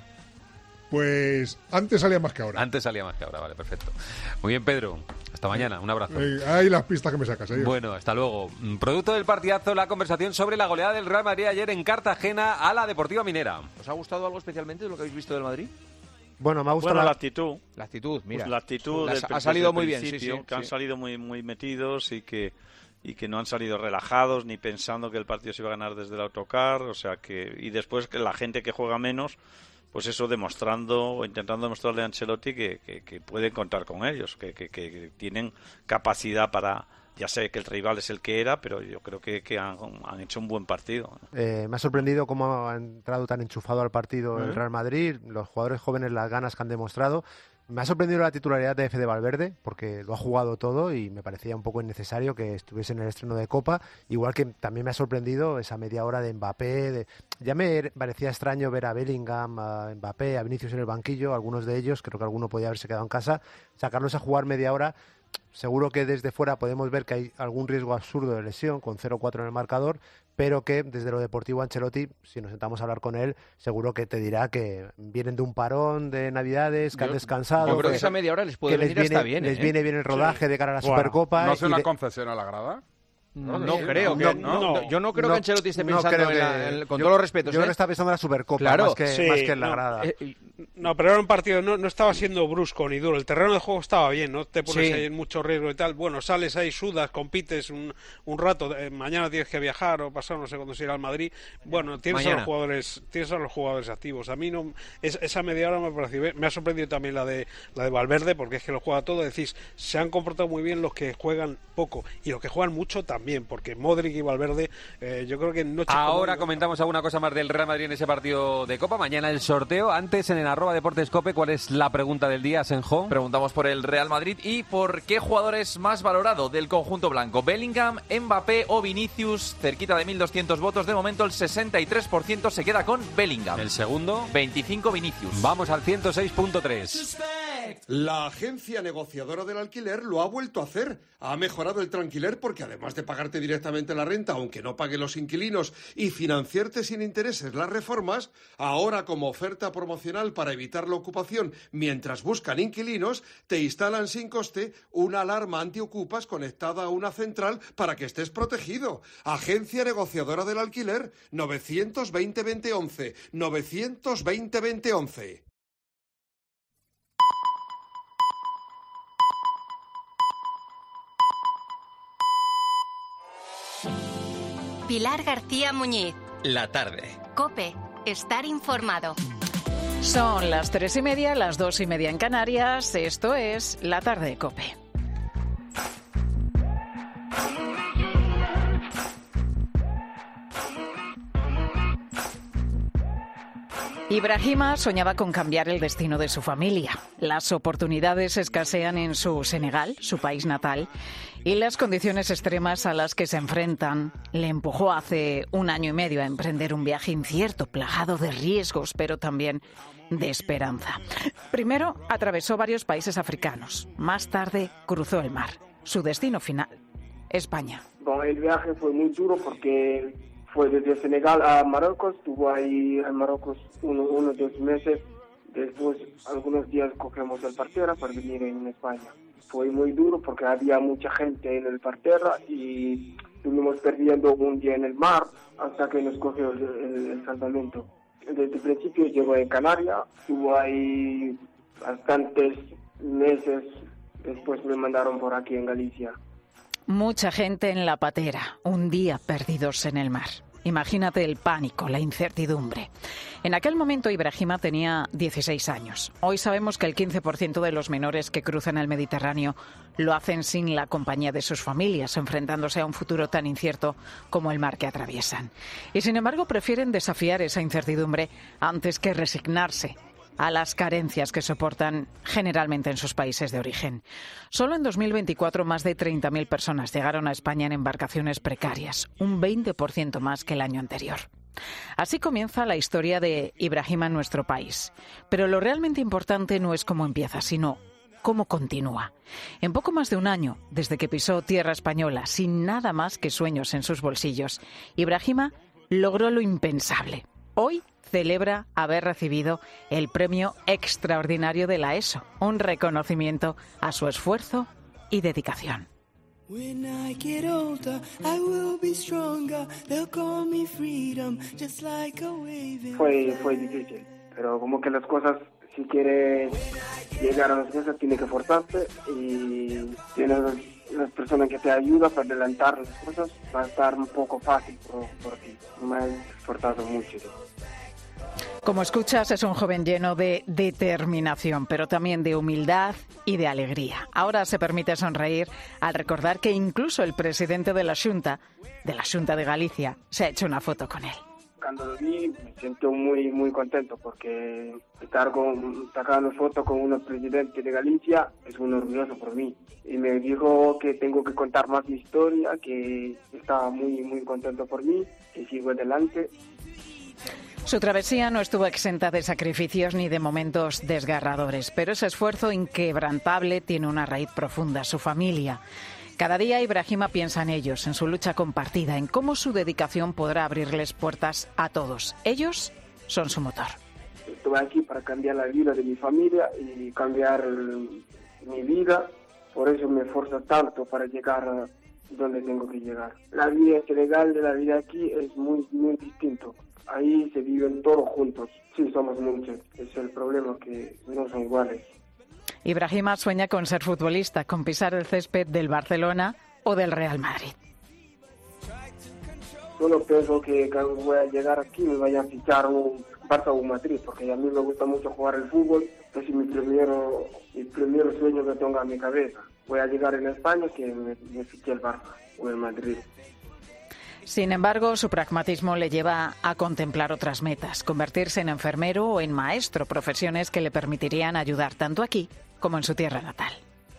Pues antes salía más que ahora. Antes salía más que ahora, vale, perfecto. Muy bien, Pedro. Hasta mañana, un abrazo. Hay las pistas que me sacas. Bueno, hasta luego. Producto del partidazo, la conversación sobre la goleada del Real Madrid ayer en Cartagena a la Deportiva Minera. ¿Os ha gustado algo especialmente de lo que habéis visto del Madrid? Bueno, me ha gustado la actitud. La actitud, mira. Pues la actitud ha salido muy bien, sí. Que han salido muy metidos y que no han salido relajados ni pensando que el partido se iba a ganar desde el autocar, o sea que y después que la gente que juega menos, pues eso demostrando o intentando demostrarle a Ancelotti que pueden contar con ellos, que tienen capacidad para... Ya sé que el rival es el que era, pero yo creo que han hecho un buen partido. Me ha sorprendido cómo ha entrado tan enchufado al partido el Real Madrid, los jugadores jóvenes, las ganas que han demostrado. Me ha sorprendido la titularidad de Fede Valverde, porque lo ha jugado todo y me parecía un poco innecesario que estuviese en el estreno de Copa. Igual que también me ha sorprendido esa media hora de Mbappé. Ya me parecía extraño ver a Bellingham, a Mbappé, a Vinicius en el banquillo, algunos de ellos, creo que alguno podía haberse quedado en casa. Sacarlos a jugar media hora. Seguro que desde fuera podemos ver que hay algún riesgo absurdo de lesión con 0-4 en el marcador, pero que desde lo deportivo Ancelotti, si nos sentamos a hablar con él, seguro que te dirá que vienen de un parón de Navidades, que han descansado. Yo creo que esa media hora les puede venir hasta bien. Les viene bien el rodaje de cara a la Supercopa. ¿No hace una concesión a la grada? No creo que yo no creo que Ancelotti esté pensando con todos los respetos. Yo creo que está pensando en la Supercopa más que en la grada. Pero era un partido, no estaba siendo brusco ni duro. El terreno de juego estaba bien, no te pones ahí en mucho riesgo y tal. Bueno, sales ahí, sudas, compites un rato. Mañana tienes que viajar o pasar, no sé cuándo se irá al Madrid. Bueno, tienes a los jugadores activos. A mí no, esa media hora me pareció bien. Me ha sorprendido también la de Valverde, porque es que lo juega todo. Decís, se han comportado muy bien los que juegan poco y los que juegan mucho también, porque Modric y Valverde, yo creo que no. Ahora comentamos alguna cosa más del Real Madrid en ese partido de Copa. Mañana el sorteo. Antes en el @deportescope. ¿Cuál es la pregunta del día, Senjo? Preguntamos por el Real Madrid y por qué jugador es más valorado del conjunto blanco. Bellingham, Mbappé o Vinicius. Cerquita de 1.200 votos. De momento el 63% se queda con Bellingham. El segundo, 25 Vinicius. Vamos al 106.3. La agencia negociadora del alquiler lo ha vuelto a hacer. Ha mejorado el tranquiler porque además de pagarte directamente la renta, aunque no paguen los inquilinos, y financiarte sin intereses las reformas, ahora como oferta promocional para evitar la ocupación mientras buscan inquilinos, te instalan sin coste una alarma antiocupas conectada a una central para que estés protegido. Agencia negociadora del alquiler, 920-2011, 920-2011. Pilar García Muñiz. La tarde. COPE. Estar informado. Son las 3:30, las 2:30 en Canarias. Esto es La Tarde de COPE. Ibrahima soñaba con cambiar el destino de su familia. Las oportunidades escasean en su Senegal, su país natal, y las condiciones extremas a las que se enfrentan le empujó hace 1 año y medio a emprender un viaje incierto, plagado de riesgos, pero también de esperanza. Primero atravesó varios países africanos. Más tarde cruzó el mar. Su destino final, España. Bueno, el viaje fue muy duro porque fue desde Senegal a Marruecos. Estuvo ahí en Marruecos unos 2 meses. Después, algunos días cogemos el Parterra para venir en España. Fue muy duro porque había mucha gente en el Parterra y estuvimos perdiendo un día en el mar hasta que nos cogió el salvamento. Desde el principio llegó en Canarias, estuvo ahí bastantes meses. Después me mandaron por aquí en Galicia. Mucha gente en la patera, un día perdidos en el mar. Imagínate el pánico, la incertidumbre. En aquel momento Ibrahima tenía 16 años. Hoy sabemos que el 15% de los menores que cruzan el Mediterráneo lo hacen sin la compañía de sus familias, enfrentándose a un futuro tan incierto como el mar que atraviesan. Y sin embargo prefieren desafiar esa incertidumbre antes que resignarse a las carencias que soportan generalmente en sus países de origen. Solo en 2024 más de 30.000 personas llegaron a España en embarcaciones precarias, un 20% más que el año anterior. Así comienza la historia de Ibrahima en nuestro país. Pero lo realmente importante no es cómo empieza, sino cómo continúa. En poco más de 1 año, desde que pisó tierra española, sin nada más que sueños en sus bolsillos, Ibrahima logró lo impensable. Hoy celebra haber recibido el premio extraordinario de la ESO, un reconocimiento a su esfuerzo y dedicación. Fue difícil, pero como que las cosas, si quieres llegar a las cosas, tienes que esforzarte y tienes las personas que te ayudan para adelantar las cosas, va a estar un poco fácil por ti. Me he esforzado mucho. Como escuchas, es un joven lleno de determinación, pero también de humildad y de alegría. Ahora se permite sonreír al recordar que incluso el presidente de la Xunta de Galicia, se ha hecho una foto con él. Cuando lo vi me siento muy muy contento porque estar sacando fotos con un presidente de Galicia es un orgulloso por mí. Y me dijo que tengo que contar más mi historia, que estaba muy muy contento por mí, que sigo adelante. Su travesía no estuvo exenta de sacrificios ni de momentos desgarradores, pero ese esfuerzo inquebrantable tiene una raíz profunda, su familia. Cada día Ibrahima piensa en ellos, en su lucha compartida, en cómo su dedicación podrá abrirles puertas a todos. Ellos son su motor. Estuve aquí para cambiar la vida de mi familia y cambiar mi vida, por eso me esfuerzo tanto para llegar donde tengo que llegar. La vida en Senegal de la vida aquí es muy muy distinto. Ahí se viven todos juntos. Sí, somos muchos. Es el problema, que no son iguales. Ibrahima sueña con ser futbolista, con pisar el césped del Barcelona o del Real Madrid. Solo pienso que cuando voy a llegar aquí me vaya a fichar un Barça o un Madrid, porque a mí me gusta mucho jugar el fútbol. Es mi primer sueño que tengo en mi cabeza. Voy a llegar en España que me fiche el Barça o el Madrid. Sin embargo, su pragmatismo le lleva a contemplar otras metas, convertirse en enfermero o en maestro, profesiones que le permitirían ayudar tanto aquí como en su tierra natal.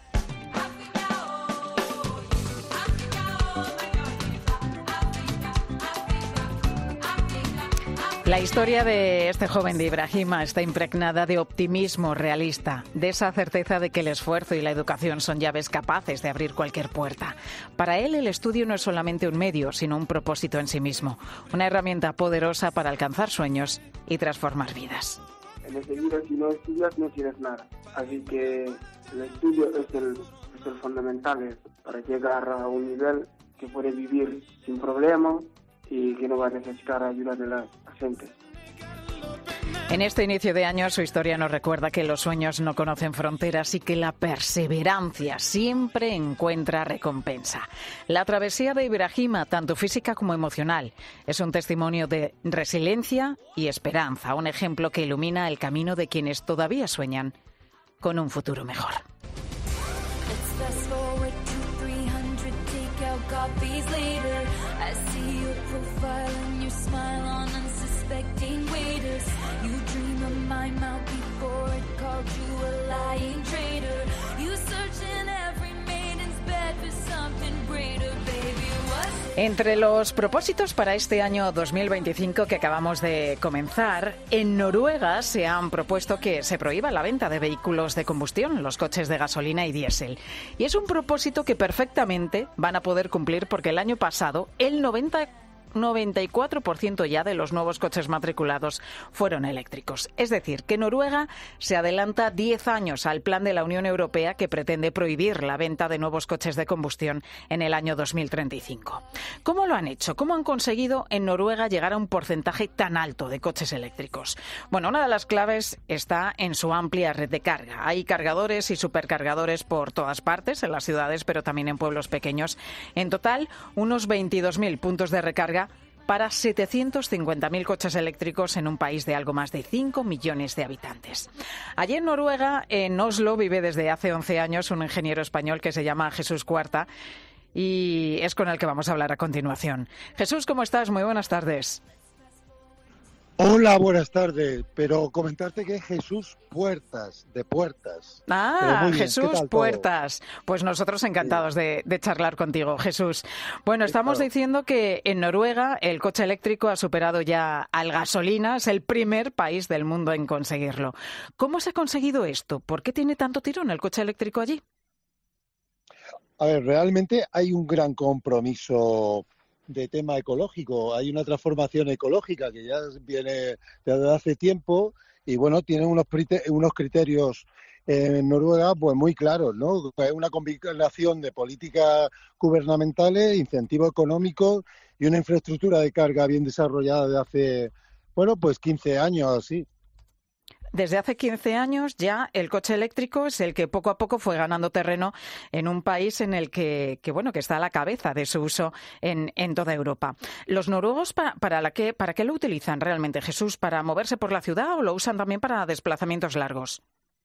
La historia de este joven de Ibrahima está impregnada de optimismo realista, de esa certeza de que el esfuerzo y la educación son llaves capaces de abrir cualquier puerta. Para él, el estudio no es solamente un medio, sino un propósito en sí mismo, una herramienta poderosa para alcanzar sueños y transformar vidas. En ese vida, si no estudias, no tienes nada. Así que el estudio es el fundamental para llegar a un nivel que puede vivir sin problemas y que no va a necesitar ayuda de la gente. En este inicio de año, su historia nos recuerda que los sueños no conocen fronteras y que la perseverancia siempre encuentra recompensa. La travesía de Ibrahima, tanto física como emocional, es un testimonio de resiliencia y esperanza, un ejemplo que ilumina el camino de quienes todavía sueñan con un futuro mejor. Entre los propósitos para este año 2025 que acabamos de comenzar, en Noruega se han propuesto que se prohíba la venta de vehículos de combustión, los coches de gasolina y diésel. Y es un propósito que perfectamente van a poder cumplir porque el año pasado el 94% ya de los nuevos coches matriculados fueron eléctricos. Es decir, que Noruega se adelanta 10 años al plan de la Unión Europea que pretende prohibir la venta de nuevos coches de combustión en el año 2035. ¿Cómo lo han hecho? ¿Cómo han conseguido en Noruega llegar a un porcentaje tan alto de coches eléctricos? Bueno, una de las claves está en su amplia red de carga. Hay cargadores y supercargadores por todas partes, en las ciudades, pero también en pueblos pequeños. En total, unos 22.000 puntos de recarga para 750.000 coches eléctricos en un país de algo más de 5 millones de habitantes. Allí en Noruega, en Oslo, vive desde hace 11 años un ingeniero español que se llama Jesús Cuarta y es con el que vamos a hablar a continuación. Jesús, ¿cómo estás? Muy buenas tardes. Hola, buenas tardes, pero comentarte que es Jesús Puertas, de Puertas. Ah, Jesús Puertas. Pues nosotros encantados de charlar contigo, Jesús. Bueno, estamos diciendo que en Noruega el coche eléctrico ha superado ya al gasolina, es el primer país del mundo en conseguirlo. ¿Cómo se ha conseguido esto? ¿Por qué tiene tanto tirón el coche eléctrico allí? A ver, realmente hay un gran compromiso de tema ecológico. Hay una transformación ecológica que ya viene desde hace tiempo y bueno, tienen unos criterios en Noruega pues muy claros, ¿no? Es una combinación de políticas gubernamentales, incentivos económicos y una infraestructura de carga bien desarrollada de hace, bueno, pues 15 años así. Desde hace 15 años ya el coche eléctrico es el que poco a poco fue ganando terreno en un país en el que está a la cabeza de su uso en toda Europa. ¿Los noruegos para qué lo utilizan realmente, Jesús? ¿Para moverse por la ciudad o lo usan también para desplazamientos largos?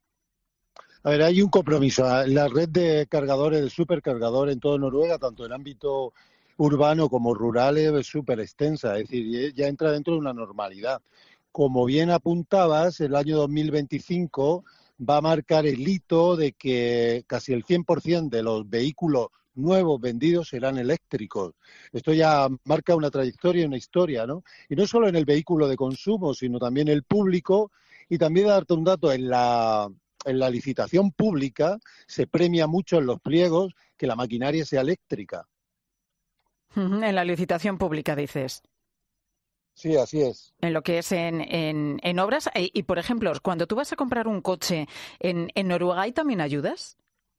A ver, hay un compromiso. La red de cargadores, de supercargadores en toda Noruega, tanto en ámbito urbano como rural, es súper extensa. Es decir, ya entra dentro de una normalidad. Como bien apuntabas, el año 2025 va a marcar el hito de que casi el 100% de los vehículos nuevos vendidos serán eléctricos. Esto ya marca una trayectoria, una historia, ¿no? Y no solo en el vehículo de consumo, sino también el público. Y también darte un dato, en la licitación pública se premia mucho en los pliegos que la maquinaria sea eléctrica. En la licitación pública, dices. Sí, así es. En lo que es en obras. Y, por ejemplo, cuando tú vas a comprar un coche en Noruega, ¿hay también ayudas?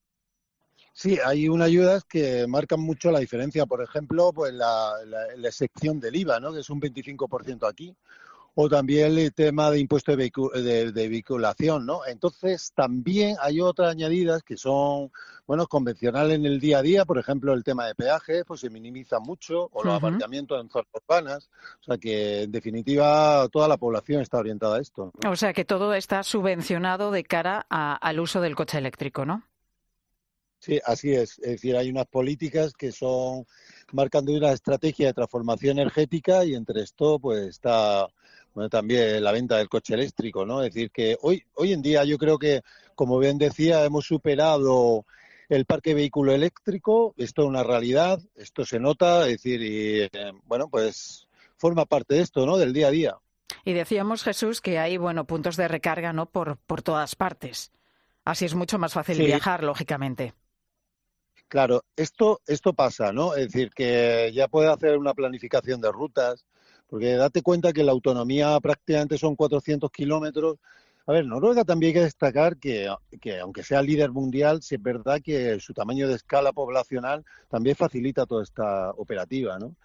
Sí, hay unas ayudas que marcan mucho la diferencia. Por ejemplo, pues la excepción del IVA, ¿no? Que es un 25% aquí. O también el tema de impuesto de vehiculación, ¿no? Entonces, también hay otras añadidas que son, bueno, convencionales en el día a día. Por ejemplo, el tema de peajes, pues se minimiza mucho, o los aparcamientos en zonas urbanas. O sea que, en definitiva, toda la población está orientada a esto, ¿no? O sea que todo está subvencionado de cara al uso del coche eléctrico, ¿no? Sí, así es. Es decir, hay unas políticas que son marcando una estrategia de transformación energética y entre esto pues está también la venta del coche eléctrico, ¿no? Es decir, que hoy en día yo creo que, como bien decía, hemos superado el parque vehículo eléctrico. Esto es una realidad, esto se nota, es decir, y pues forma parte de esto, ¿no? Del día a día. Y decíamos, Jesús, que hay, puntos de recarga, ¿no? Por todas partes. Así es mucho más fácil viajar, lógicamente. Claro, esto pasa, ¿no? Es decir, que ya puedes hacer una planificación de rutas, porque date cuenta que la autonomía prácticamente son 400 kilómetros. A ver, Noruega también hay que destacar que aunque sea líder mundial, sí es verdad que su tamaño de escala poblacional también facilita toda esta operativa, ¿no?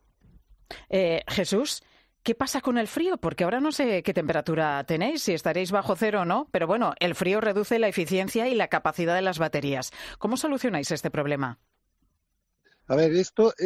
Jesús, ¿qué pasa con el frío? Porque ahora no sé qué temperatura tenéis, si estaréis bajo cero o no, pero bueno, el frío reduce la eficiencia y la capacidad de las baterías. ¿Cómo solucionáis este problema? A ver,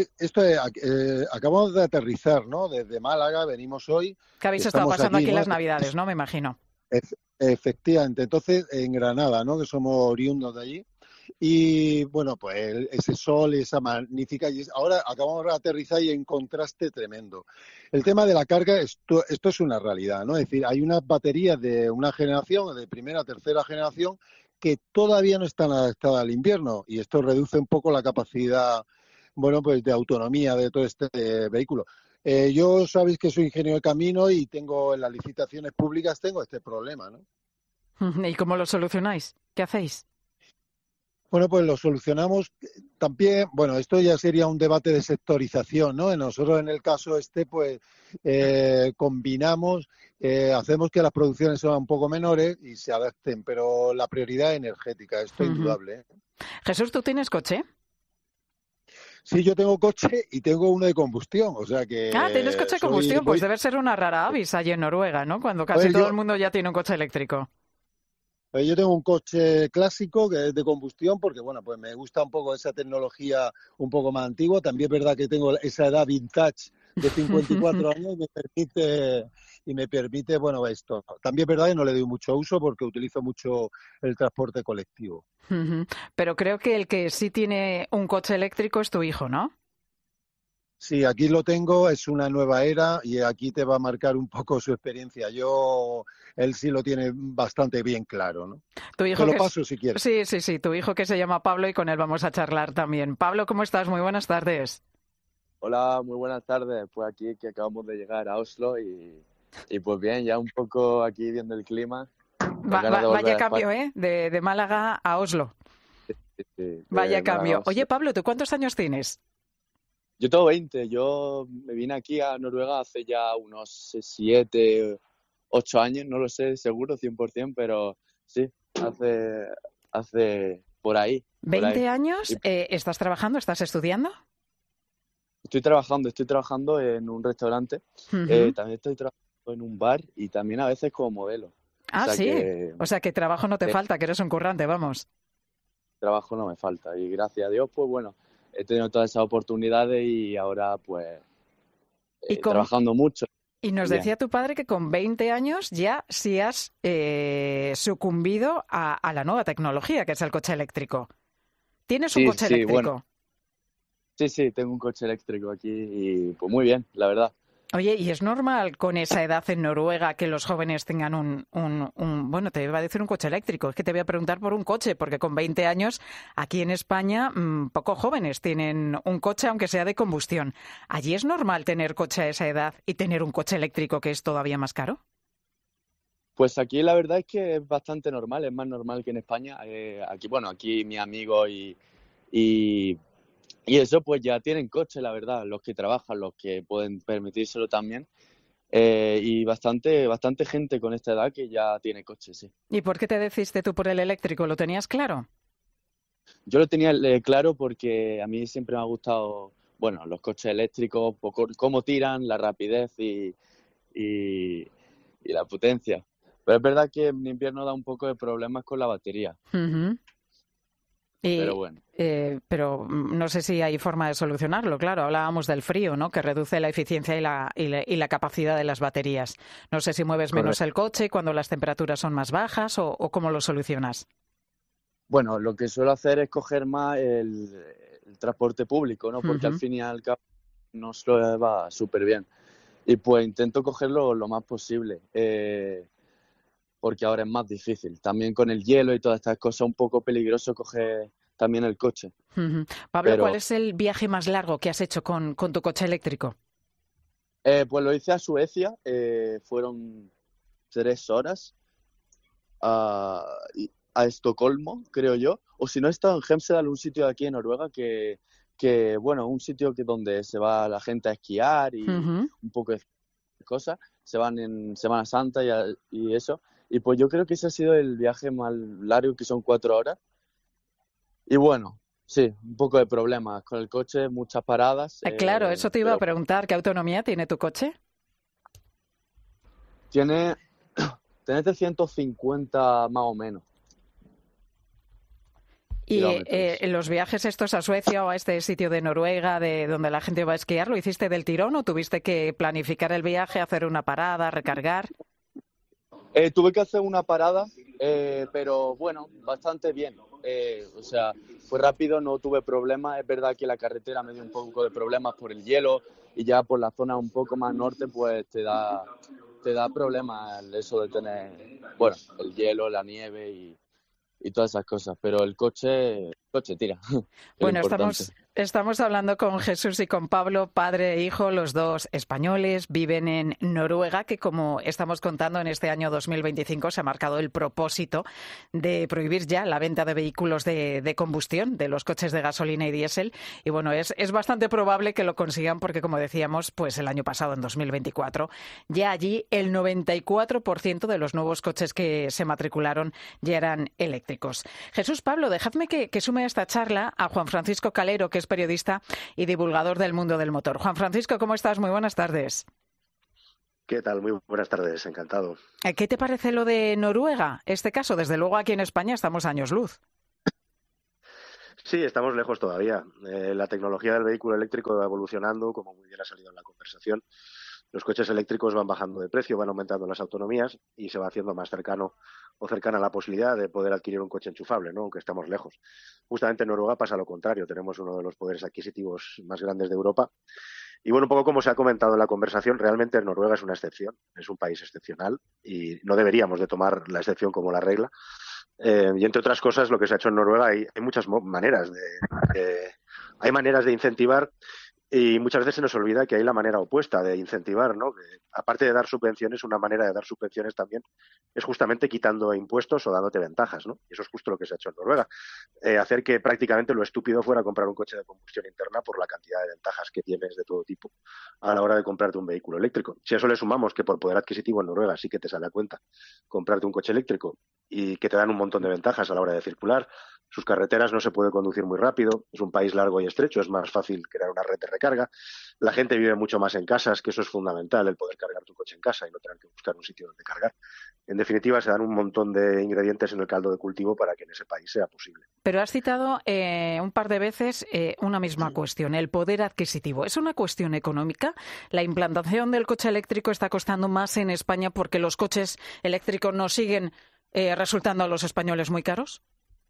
acabamos de aterrizar, ¿no? Desde Málaga, venimos hoy. ¿Qué habéis estado pasando aquí las Navidades, no? Me imagino. Efectivamente. Entonces, en Granada, ¿no? Que somos oriundos de allí. Y bueno, pues ese sol, esa magnífica. Y ahora acabamos de aterrizar y en contraste tremendo. El tema de la carga, esto es una realidad, ¿no? Es decir, hay unas baterías de una generación, de primera, tercera generación, que todavía no están adaptadas al invierno. Y esto reduce un poco la capacidad, pues de autonomía de todo este vehículo. Yo sabéis que soy ingeniero de camino y tengo en las licitaciones públicas este problema, ¿no? ¿Y cómo lo solucionáis? ¿Qué hacéis? Bueno, pues lo solucionamos también. Bueno, esto ya sería un debate de sectorización, ¿no? Nosotros en el caso pues combinamos, hacemos que las producciones sean un poco menores y se adapten, pero la prioridad es energética, esto es indudable, ¿eh? Jesús, ¿tú tienes coche? Sí, yo tengo coche y tengo uno de combustión, o sea que... ¿Tienes coche de combustión? Pues debe ser una rara avis allí en Noruega, ¿no? Cuando casi todo el mundo ya tiene un coche eléctrico. Yo tengo un coche clásico que es de combustión porque, pues me gusta un poco esa tecnología un poco más antigua. También es verdad que tengo esa edad vintage de 54 años y me permite, esto. También es verdad que no le doy mucho uso porque utilizo mucho el transporte colectivo. Pero creo que el que sí tiene un coche eléctrico es tu hijo, ¿no? Sí, aquí lo tengo, es una nueva era y aquí te va a marcar un poco su experiencia. Él sí lo tiene bastante bien claro, ¿no? Tu hijo te lo paso si quieres. Sí, tu hijo que se llama Pablo y con él vamos a charlar también. Pablo, ¿cómo estás? Muy buenas tardes. Hola, muy buenas tardes. Pues aquí que acabamos de llegar a Oslo y pues bien, ya un poco aquí viendo el clima. Vaya cambio, ¿eh? De Málaga a Oslo. Sí, vaya cambio. Oye, Pablo, ¿tú cuántos años tienes? Yo tengo 20. Yo me vine aquí a Noruega hace ya unos 7, 8 años, no lo sé seguro 100%, pero sí, hace por ahí. ¿20 años? ¿Estás trabajando? ¿Estás estudiando? Estoy trabajando en un restaurante. También estoy trabajando en un bar y también a veces como modelo. O sea que trabajo no te falta, que eres un currante, vamos. Trabajo no me falta y gracias a Dios, pues bueno, he tenido todas esas oportunidades y ahora pues trabajando mucho. Y nos decía tu padre que con 20 años ya sí has sucumbido a la nueva tecnología, que es el coche eléctrico. ¿Tienes un coche eléctrico? Bueno. Sí, tengo un coche eléctrico aquí y pues muy bien, la verdad. Oye, ¿y es normal con esa edad en Noruega que los jóvenes tengan bueno, te iba a decir un coche eléctrico, es que te voy a preguntar por un coche, porque con 20 años aquí en España pocos jóvenes tienen un coche, aunque sea de combustión. ¿Allí es normal tener coche a esa edad y tener un coche eléctrico que es todavía más caro? Pues aquí la verdad es que es bastante normal, es más normal que en España. Aquí mi amigo y eso pues ya tienen coche, la verdad, los que trabajan, los que pueden permitírselo también. Y bastante gente con esta edad que ya tiene coche, sí. ¿Y por qué te decidiste tú por el eléctrico? ¿Lo tenías claro? Yo lo tenía claro porque a mí siempre me ha gustado, los coches eléctricos, cómo tiran, la rapidez y la potencia. Pero es verdad que en invierno da un poco de problemas con la batería. Pero bueno. Pero no sé si hay forma de solucionarlo. Claro, hablábamos del frío, ¿no? Que reduce la eficiencia y la capacidad de las baterías. No sé si mueves menos el coche cuando las temperaturas son más bajas o cómo lo solucionas. Bueno, lo que suelo hacer es coger más el transporte público, ¿no? Porque al fin y al cabo nos lo va súper bien. Y pues intento cogerlo lo más posible, porque ahora es más difícil. También con el hielo y todas estas cosas, un poco peligroso coger también el coche. Pablo, ¿cuál es el viaje más largo que has hecho con tu coche eléctrico? Pues lo hice a Suecia, fueron 3 horas a Estocolmo, creo yo. O si no, he estado en Hemsedal, un sitio de aquí en Noruega que bueno, un sitio donde se va la gente a esquiar y un poco de cosas. Se van en Semana Santa y eso. Y pues yo creo que ese ha sido el viaje más largo, que son 4 horas. Y bueno, sí, un poco de problemas con el coche, muchas paradas. Claro, eso te iba a preguntar. ¿Qué autonomía tiene tu coche? Tiene 350 más o menos. ¿Y los viajes estos a Suecia o a este sitio de Noruega de donde la gente va a esquiar, lo hiciste del tirón o tuviste que planificar el viaje, hacer una parada, recargar? Tuve que hacer una parada, pero bueno, bastante bien. O sea, fue rápido, no tuve problemas. Es verdad que la carretera me dio un poco de problemas por el hielo y ya por la zona un poco más norte pues te da problemas eso de tener, bueno, el hielo, la nieve y todas esas cosas, pero el coche tira. Bueno, estamos hablando con Jesús y con Pablo, padre e hijo, los dos españoles, viven en Noruega, que como estamos contando en este año 2025 se ha marcado el propósito de prohibir ya la venta de vehículos de combustión, de los coches de gasolina y diésel, y bueno, es bastante probable que lo consigan porque, como decíamos, pues el año pasado, en 2024, ya allí el 94% de los nuevos coches que se matricularon ya eran eléctricos. Jesús, Pablo, dejadme que sume a esta charla a Juan Francisco Calero, que es periodista y divulgador del mundo del motor. Juan Francisco, ¿cómo estás? Muy buenas tardes. ¿Qué tal? Muy buenas tardes, encantado. ¿Qué te parece lo de Noruega? Este caso, desde luego aquí en España estamos años luz. Sí, estamos lejos todavía. La tecnología del vehículo eléctrico va evolucionando, como muy bien ha salido en la conversación. Los coches eléctricos van bajando de precio, van aumentando las autonomías y se va haciendo más cercano o cercana a la posibilidad de poder adquirir un coche enchufable, ¿no? Aunque estamos lejos. Justamente en Noruega pasa lo contrario. Tenemos uno de los poderes adquisitivos más grandes de Europa. Y bueno, un poco como se ha comentado en la conversación, realmente Noruega es una excepción, es un país excepcional y no deberíamos de tomar la excepción como la regla. Y entre otras cosas, lo que se ha hecho en Noruega, hay muchas maneras hay maneras de incentivar. Y muchas veces se nos olvida que hay la manera opuesta de incentivar, ¿no? Que aparte de dar subvenciones, una manera de dar subvenciones también es justamente quitando impuestos o dándote ventajas, ¿no? Y eso es justo lo que se ha hecho en Noruega. Hacer que prácticamente lo estúpido fuera comprar un coche de combustión interna por la cantidad de ventajas que tienes de todo tipo a la hora de comprarte un vehículo eléctrico. Si a eso le sumamos que por poder adquisitivo en Noruega sí que te sale a cuenta comprarte un coche eléctrico y que te dan un montón de ventajas a la hora de circular, sus carreteras no se puede conducir muy rápido, es un país largo y estrecho, es más fácil crear una red de recarga, la gente vive mucho más en casas, que eso es fundamental, el poder cargar tu coche en casa y no tener que buscar un sitio donde cargar. En definitiva, se dan un montón de ingredientes en el caldo de cultivo para que en ese país sea posible. Pero has citado un par de veces una misma cuestión, el poder adquisitivo. ¿Es una cuestión económica? ¿La implantación del coche eléctrico está costando más en España porque los coches eléctricos nos siguen resultando a los españoles muy caros?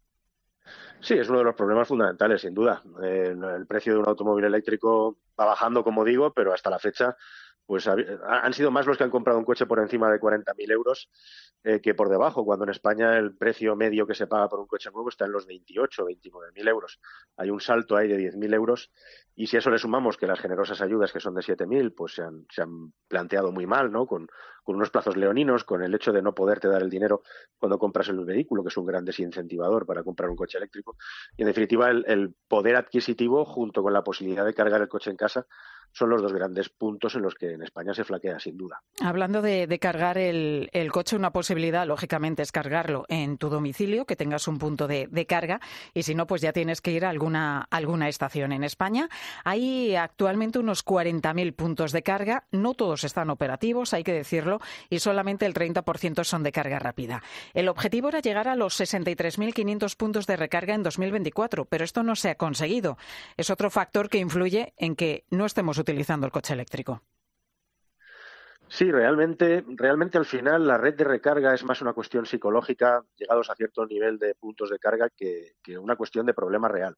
Sí, es uno de los problemas fundamentales, sin duda. El precio de un automóvil eléctrico va bajando, como digo, pero hasta la fecha pues han sido más los que han comprado un coche por encima de 40.000 euros que por debajo, cuando en España el precio medio que se paga por un coche nuevo está en los 28 o 29.000 euros. Hay un salto ahí de 10.000 euros y si a eso le sumamos que las generosas ayudas que son de 7.000 pues se han planteado muy mal, ¿no? Con unos plazos leoninos, con el hecho de no poderte dar el dinero cuando compras el vehículo, que es un gran desincentivador para comprar un coche eléctrico. Y en definitiva el poder adquisitivo junto con la posibilidad de cargar el coche en casa son los dos grandes puntos en los que en España se flaquea, sin duda. Hablando de cargar el coche, una posibilidad, lógicamente, es cargarlo en tu domicilio, que tengas un punto de carga, y si no, pues ya tienes que ir a alguna estación. En España hay actualmente unos 40.000 puntos de carga, no todos están operativos, hay que decirlo, y solamente el 30% son de carga rápida. El objetivo era llegar a los 63.500 puntos de recarga en 2024, pero esto no se ha conseguido. Es otro factor que influye en que no estemos utilizando el coche eléctrico. Sí, realmente al final la red de recarga es más una cuestión psicológica, llegados a cierto nivel de puntos de carga, que una cuestión de problema real.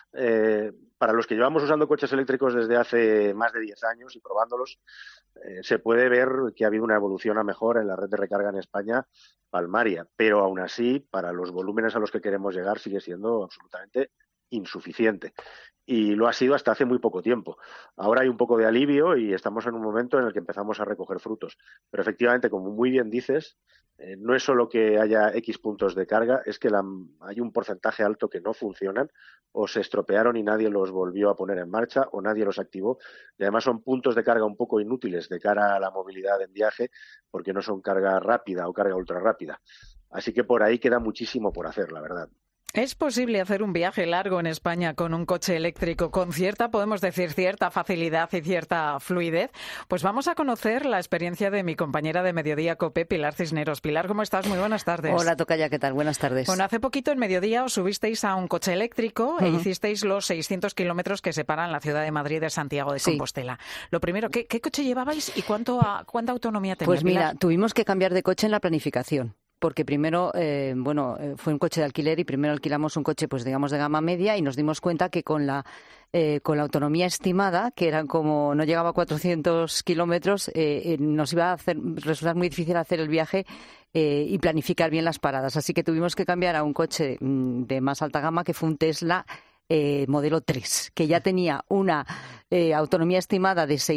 Para los que llevamos usando coches eléctricos desde hace más de 10 años y probándolos, se puede ver que ha habido una evolución a mejor en la red de recarga en España palmaria, pero aún así, para los volúmenes a los que queremos llegar, sigue siendo absolutamente insuficiente. Y lo ha sido hasta hace muy poco tiempo. Ahora hay un poco de alivio y estamos en un momento en el que empezamos a recoger frutos. Pero efectivamente, como muy bien dices, no es solo que haya X puntos de carga, es que hay un porcentaje alto que no funcionan o se estropearon y nadie los volvió a poner en marcha o nadie los activó. Y además son puntos de carga un poco inútiles de cara a la movilidad en viaje porque no son carga rápida o carga ultra rápida. Así que por ahí queda muchísimo por hacer, la verdad. ¿Es posible hacer un viaje largo en España con un coche eléctrico con podemos decir, cierta facilidad y cierta fluidez? Pues vamos a conocer la experiencia de mi compañera de Mediodía COPE, Pilar Cisneros. Pilar, ¿cómo estás? Muy buenas tardes. Hola, tocaya, ¿qué tal? Buenas tardes. Bueno, hace poquito en Mediodía os subisteis a un coche eléctrico e hicisteis los 600 kilómetros que separan la ciudad de Madrid de Santiago de Compostela. Lo primero, ¿qué coche llevabais y cuánta autonomía tenía? Pues mira, Pilar? tuvimos que cambiar de coche en la planificación. Porque primero, fue un coche de alquiler y primero alquilamos un coche, pues digamos, de gama media y nos dimos cuenta que con la autonomía estimada, que eran como no llegaba a 400 kilómetros, nos iba a resultar muy difícil hacer el viaje y planificar bien las paradas. Así que tuvimos que cambiar a un coche de más alta gama, que fue un Tesla modelo 3, que ya tenía una autonomía estimada de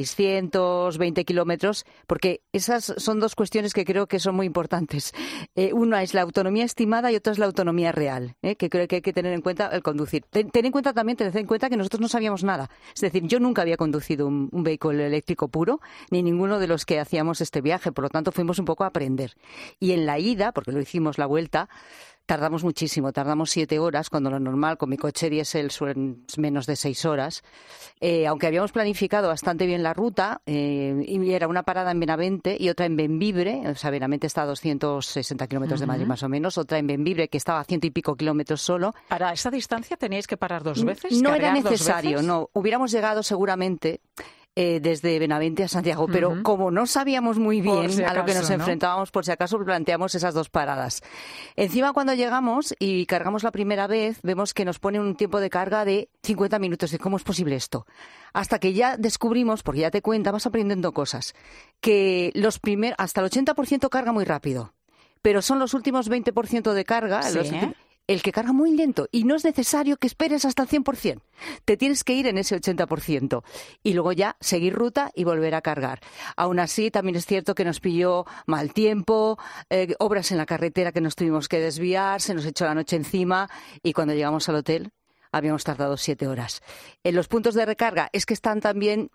620 kilómetros, porque esas son dos cuestiones que creo que son muy importantes. Una es la autonomía estimada y otra es la autonomía real, que creo que hay que tener en cuenta al conducir. Tened en cuenta que nosotros no sabíamos nada. Es decir, yo nunca había conducido un vehículo eléctrico puro, ni ninguno de los que hacíamos este viaje, por lo tanto fuimos un poco a aprender. Y en la ida, porque lo hicimos la vuelta, tardamos muchísimo, tardamos 7 horas, cuando lo normal con mi coche diésel suelen menos de 6 horas. Aunque habíamos planificado bastante bien la ruta, y era una parada en Benavente y otra en Bembibre, o sea, Benavente está a 260 kilómetros de Madrid más o menos, otra en Bembibre, que estaba a 100 y pico kilómetros solo. ¿Para esa distancia teníais que parar 2 veces? No era necesario, no. Hubiéramos llegado seguramente desde Benavente a Santiago, pero como no sabíamos muy bien a lo que nos enfrentábamos, por si acaso planteamos esas 2 paradas. Encima, cuando llegamos y cargamos la primera vez, vemos que nos pone un tiempo de carga de 50 minutos. ¿Cómo es posible esto? Hasta que ya descubrimos, porque ya te cuenta, vas aprendiendo cosas, que hasta el 80% carga muy rápido, pero son los últimos 20% de carga, el que carga muy lento, y no es necesario que esperes hasta el 100%. Te tienes que ir en ese 80% y luego ya seguir ruta y volver a cargar. Aún así, también es cierto que nos pilló mal tiempo, obras en la carretera que nos tuvimos que desviar, se nos echó la noche encima y cuando llegamos al hotel habíamos tardado 7 horas. En los puntos de recarga es que están también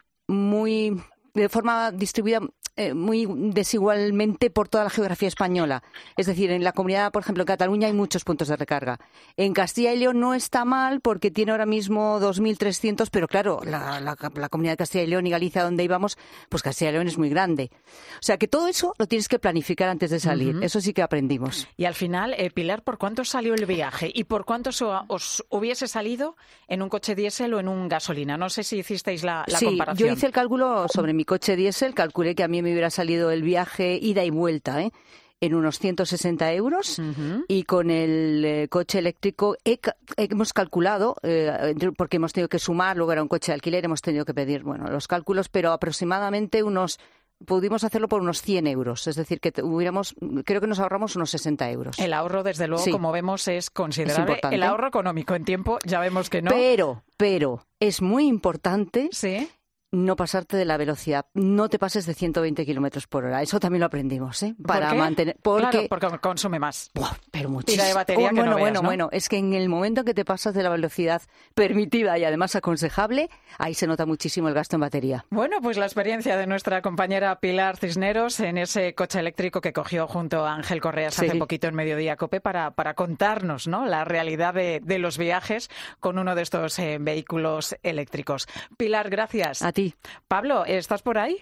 de forma distribuida muy desigualmente por toda la geografía española. Es decir, en la comunidad, por ejemplo, en Cataluña hay muchos puntos de recarga. En Castilla y León no está mal porque tiene ahora mismo 2.300, pero claro, la comunidad de Castilla y León y Galicia, donde íbamos, pues Castilla y León es muy grande. O sea que todo eso lo tienes que planificar antes de salir. Eso sí que aprendimos. Y al final, Pilar, ¿por cuánto salió el viaje? ¿Y por cuánto os hubiese salido en un coche diésel o en un gasolina? No sé si hicisteis la comparación. Yo hice el cálculo sobre mi coche diésel, calculé que a mí me hubiera salido el viaje ida y vuelta, en unos 160 euros y con el coche eléctrico hemos calculado, porque hemos tenido que sumar, luego era un coche de alquiler, hemos tenido que pedir los cálculos, pero aproximadamente pudimos hacerlo por unos 100 euros, es decir, que creo que nos ahorramos unos 60 euros. El ahorro, desde luego, como vemos, es considerable. El ahorro económico en tiempo, ya vemos que no. Pero es muy importante no pasarte de la velocidad. No te pases de 120 kilómetros por hora. Eso también lo aprendimos, Para mantener... Porque consume más. Pero muchísimo. Tira de batería que no veas, ¿no? Bueno, es que en el momento que te pasas de la velocidad permitida y además aconsejable, ahí se nota muchísimo el gasto en batería. Bueno, pues la experiencia de nuestra compañera Pilar Cisneros en ese coche eléctrico que cogió junto a Ángel Correas hace poquito en Mediodía COPE para contarnos, ¿no?, la realidad de los viajes con uno de estos vehículos eléctricos. Pilar, gracias. A ti. Pablo, ¿estás por ahí?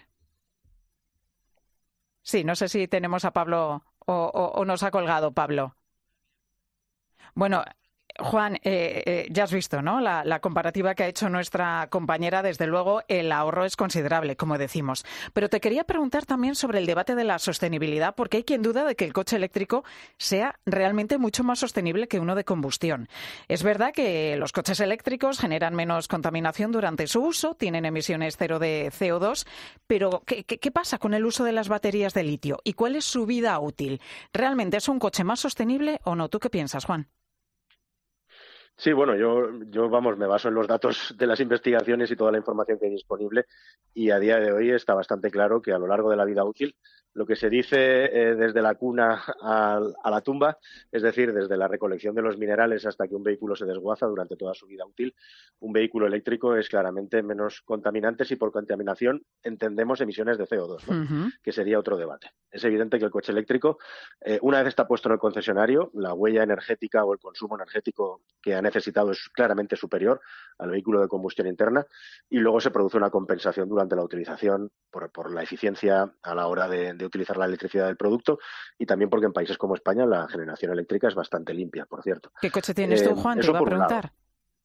Sí, no sé si tenemos a Pablo o nos ha colgado Pablo. Bueno, Juan, ya has visto, ¿no? La comparativa que ha hecho nuestra compañera. Desde luego, el ahorro es considerable, como decimos. Pero te quería preguntar también sobre el debate de la sostenibilidad, porque hay quien duda de que el coche eléctrico sea realmente mucho más sostenible que uno de combustión. Es verdad que los coches eléctricos generan menos contaminación durante su uso, tienen emisiones cero de CO2, pero ¿qué pasa con el uso de las baterías de litio? ¿Y cuál es su vida útil? ¿Realmente es un coche más sostenible o no? ¿Tú qué piensas, Juan? Sí, bueno, yo vamos, me baso en los datos de las investigaciones y toda la información que hay disponible, y a día de hoy está bastante claro que a lo largo de la vida útil, lo que se dice desde la cuna a la tumba, es decir, desde la recolección de los minerales hasta que un vehículo se desguaza durante toda su vida útil, un vehículo eléctrico es claramente menos contaminante si por contaminación entendemos emisiones de CO2, ¿no? Que sería otro debate. Es evidente que el coche eléctrico, una vez está puesto en el concesionario, la huella energética o el consumo energético que ha necesitado es claramente superior al vehículo de combustión interna, y luego se produce una compensación durante la utilización por la eficiencia a la hora de utilizar la electricidad del producto, y también porque en países como España la generación eléctrica es bastante limpia, por cierto. ¿Qué coche tienes tú, Juan? Te iba a preguntar.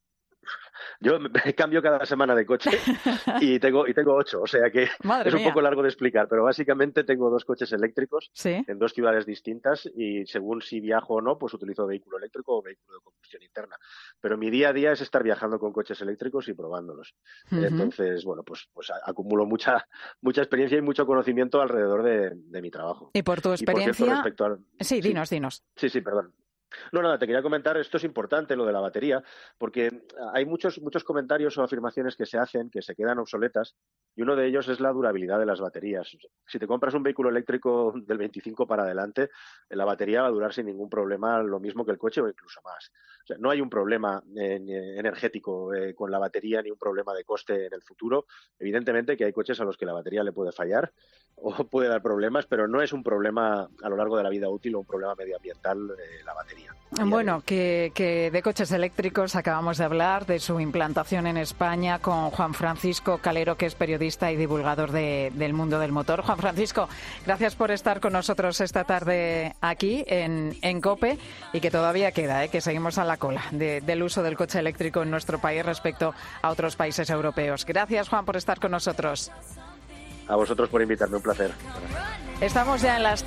Yo cambio cada semana de coche y tengo 8, o sea que Madre es un mía. poco largo de explicar, pero básicamente tengo 2 coches eléctricos ¿Sí? en 2 ciudades distintas, y según si viajo o no, pues utilizo vehículo eléctrico o vehículo de combustión interna. Pero mi día a día es estar viajando con coches eléctricos y probándolos. Entonces, bueno, pues acumulo mucha experiencia y mucho conocimiento alrededor de mi trabajo. Y por tu experiencia... Y por cierto, respecto al... Sí, dinos. Sí, perdón. No, nada, te quería comentar, esto es importante, lo de la batería, porque hay muchos comentarios o afirmaciones que se hacen que se quedan obsoletas, y uno de ellos es la durabilidad de las baterías. Si te compras un vehículo eléctrico del 25 para adelante, la batería va a durar sin ningún problema lo mismo que el coche o incluso más. O sea, no hay un problema energético con la batería ni un problema de coste en el futuro. Evidentemente que hay coches a los que la batería le puede fallar o puede dar problemas, pero no es un problema a lo largo de la vida útil o un problema medioambiental la batería. Bueno, que de coches eléctricos acabamos de hablar, de su implantación en España, con Juan Francisco Calero, que es periodista y divulgador del mundo del motor. Juan Francisco, gracias por estar con nosotros esta tarde aquí en COPE, y que todavía queda, que seguimos a la cola del uso del coche eléctrico en nuestro país respecto a otros países europeos. Gracias, Juan, por estar con nosotros. A vosotros por invitarme, un placer. Estamos ya en las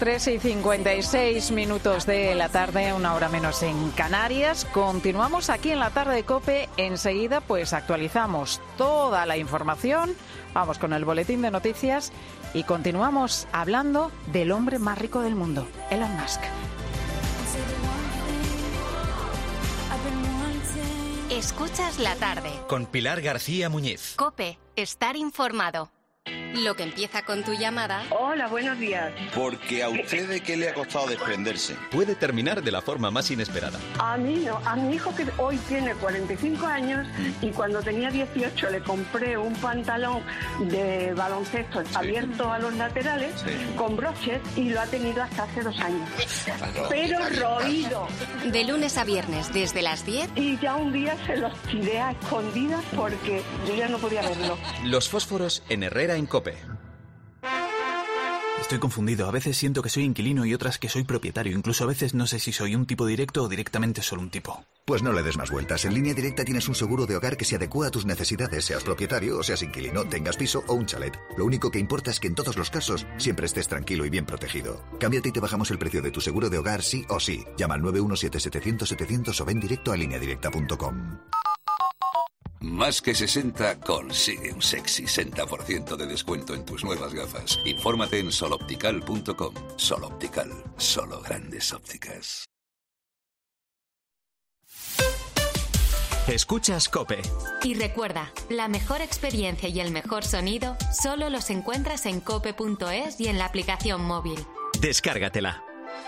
3:56 de la tarde, 1 hora menos en Canarias. Continuamos aquí en la tarde de COPE. Enseguida, pues actualizamos toda la información. Vamos con el boletín de noticias y continuamos hablando del hombre más rico del mundo, Elon Musk. Escuchas la tarde. Con Pilar García Muñiz. COPE, estar informado. Lo que empieza con tu llamada. Hola, buenos días. Porque a usted, ¿de qué le ha costado desprenderse? Puede terminar de la forma más inesperada. A mí no, a mi hijo, que hoy tiene 45 años y cuando tenía 18 le compré un pantalón de baloncesto abierto a los laterales con broches, y lo ha tenido hasta hace 2 años. Pero roído. De lunes a viernes desde las 10. Y ya un día se los tiré a escondidas porque yo ya no podía verlo. Los fósforos en Herrera en COPE. Estoy confundido. A veces siento que soy inquilino y otras que soy propietario. Incluso a veces no sé si soy un tipo directo o directamente solo un tipo. Pues no le des más vueltas. En Línea Directa tienes un seguro de hogar que se adecúa a tus necesidades, seas propietario o seas inquilino, tengas piso o un chalet. Lo único que importa es que en todos los casos siempre estés tranquilo y bien protegido. Cámbiate y te bajamos el precio de tu seguro de hogar sí o sí. Llama al 917-700-700 o ven directo a lineadirecta.com. Más que 60 consigue un sexy 60% de descuento en tus nuevas gafas. Infórmate en soloptical.com. Sol Optical, solo grandes ópticas. Escuchas COPE. Y recuerda, la mejor experiencia y el mejor sonido solo los encuentras en cope.es y en la aplicación móvil. Descárgatela.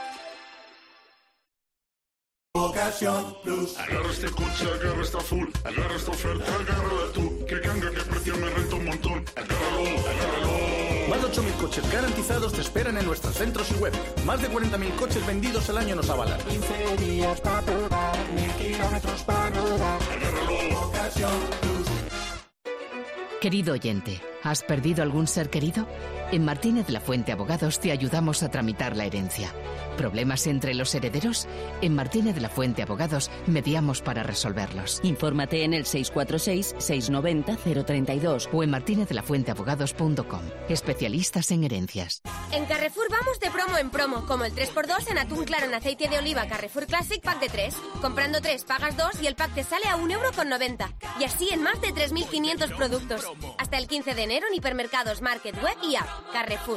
Ocasión Plus. Agarra este coche, agarra esta full, agarra esta oferta, agárrala tú. Que canga, que precio me renta un montón. Agárralo. Más de 8.000 coches garantizados te esperan en nuestros centros y web. Más de 40.000 coches vendidos al año nos avalan. 15 días para probar, 1.000 kilómetros para rodar. Agárralo. Ocasión Plus. Querido oyente, ¿has perdido algún ser querido? En Martínez La Fuente Abogados te ayudamos a tramitar la herencia. ¿Problemas entre los herederos? En Martínez de la Fuente Abogados mediamos para resolverlos. Infórmate en el 646-690-032 o en martinezelafuenteabogados.com. Especialistas en herencias. En Carrefour vamos de promo en promo, como el 3x2 en atún claro en aceite de oliva Carrefour Classic Pack de 3. Comprando 3 pagas 2 y el pack te sale a 1,90 €. Y así en más de 3.500 productos. Hasta el 15 de enero en hipermercados, market, web y app. Carrefour.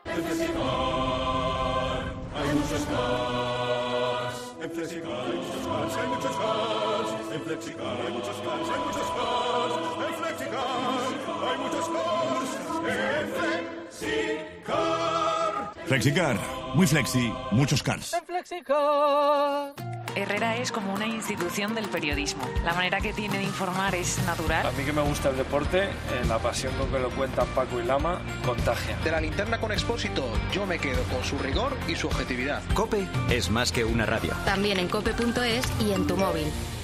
Hay muchos cars. En Flexicar hay muchos cars, hay muchos cars. En Flexicar hay muchos cars, hay muchos cars. En Flexicar hay muchos cars. En Flexicar. Flexicar, muy flexi, muchos cars. En Flexicar. Herrera es como una institución del periodismo. La manera que tiene de informar es natural. A mí que me gusta el deporte, la pasión con que lo cuentan Paco y Lama, contagia. De la linterna con Expósito, yo me quedo con su rigor y su objetividad. COPE es más que una radio. También en cope.es y en tu móvil.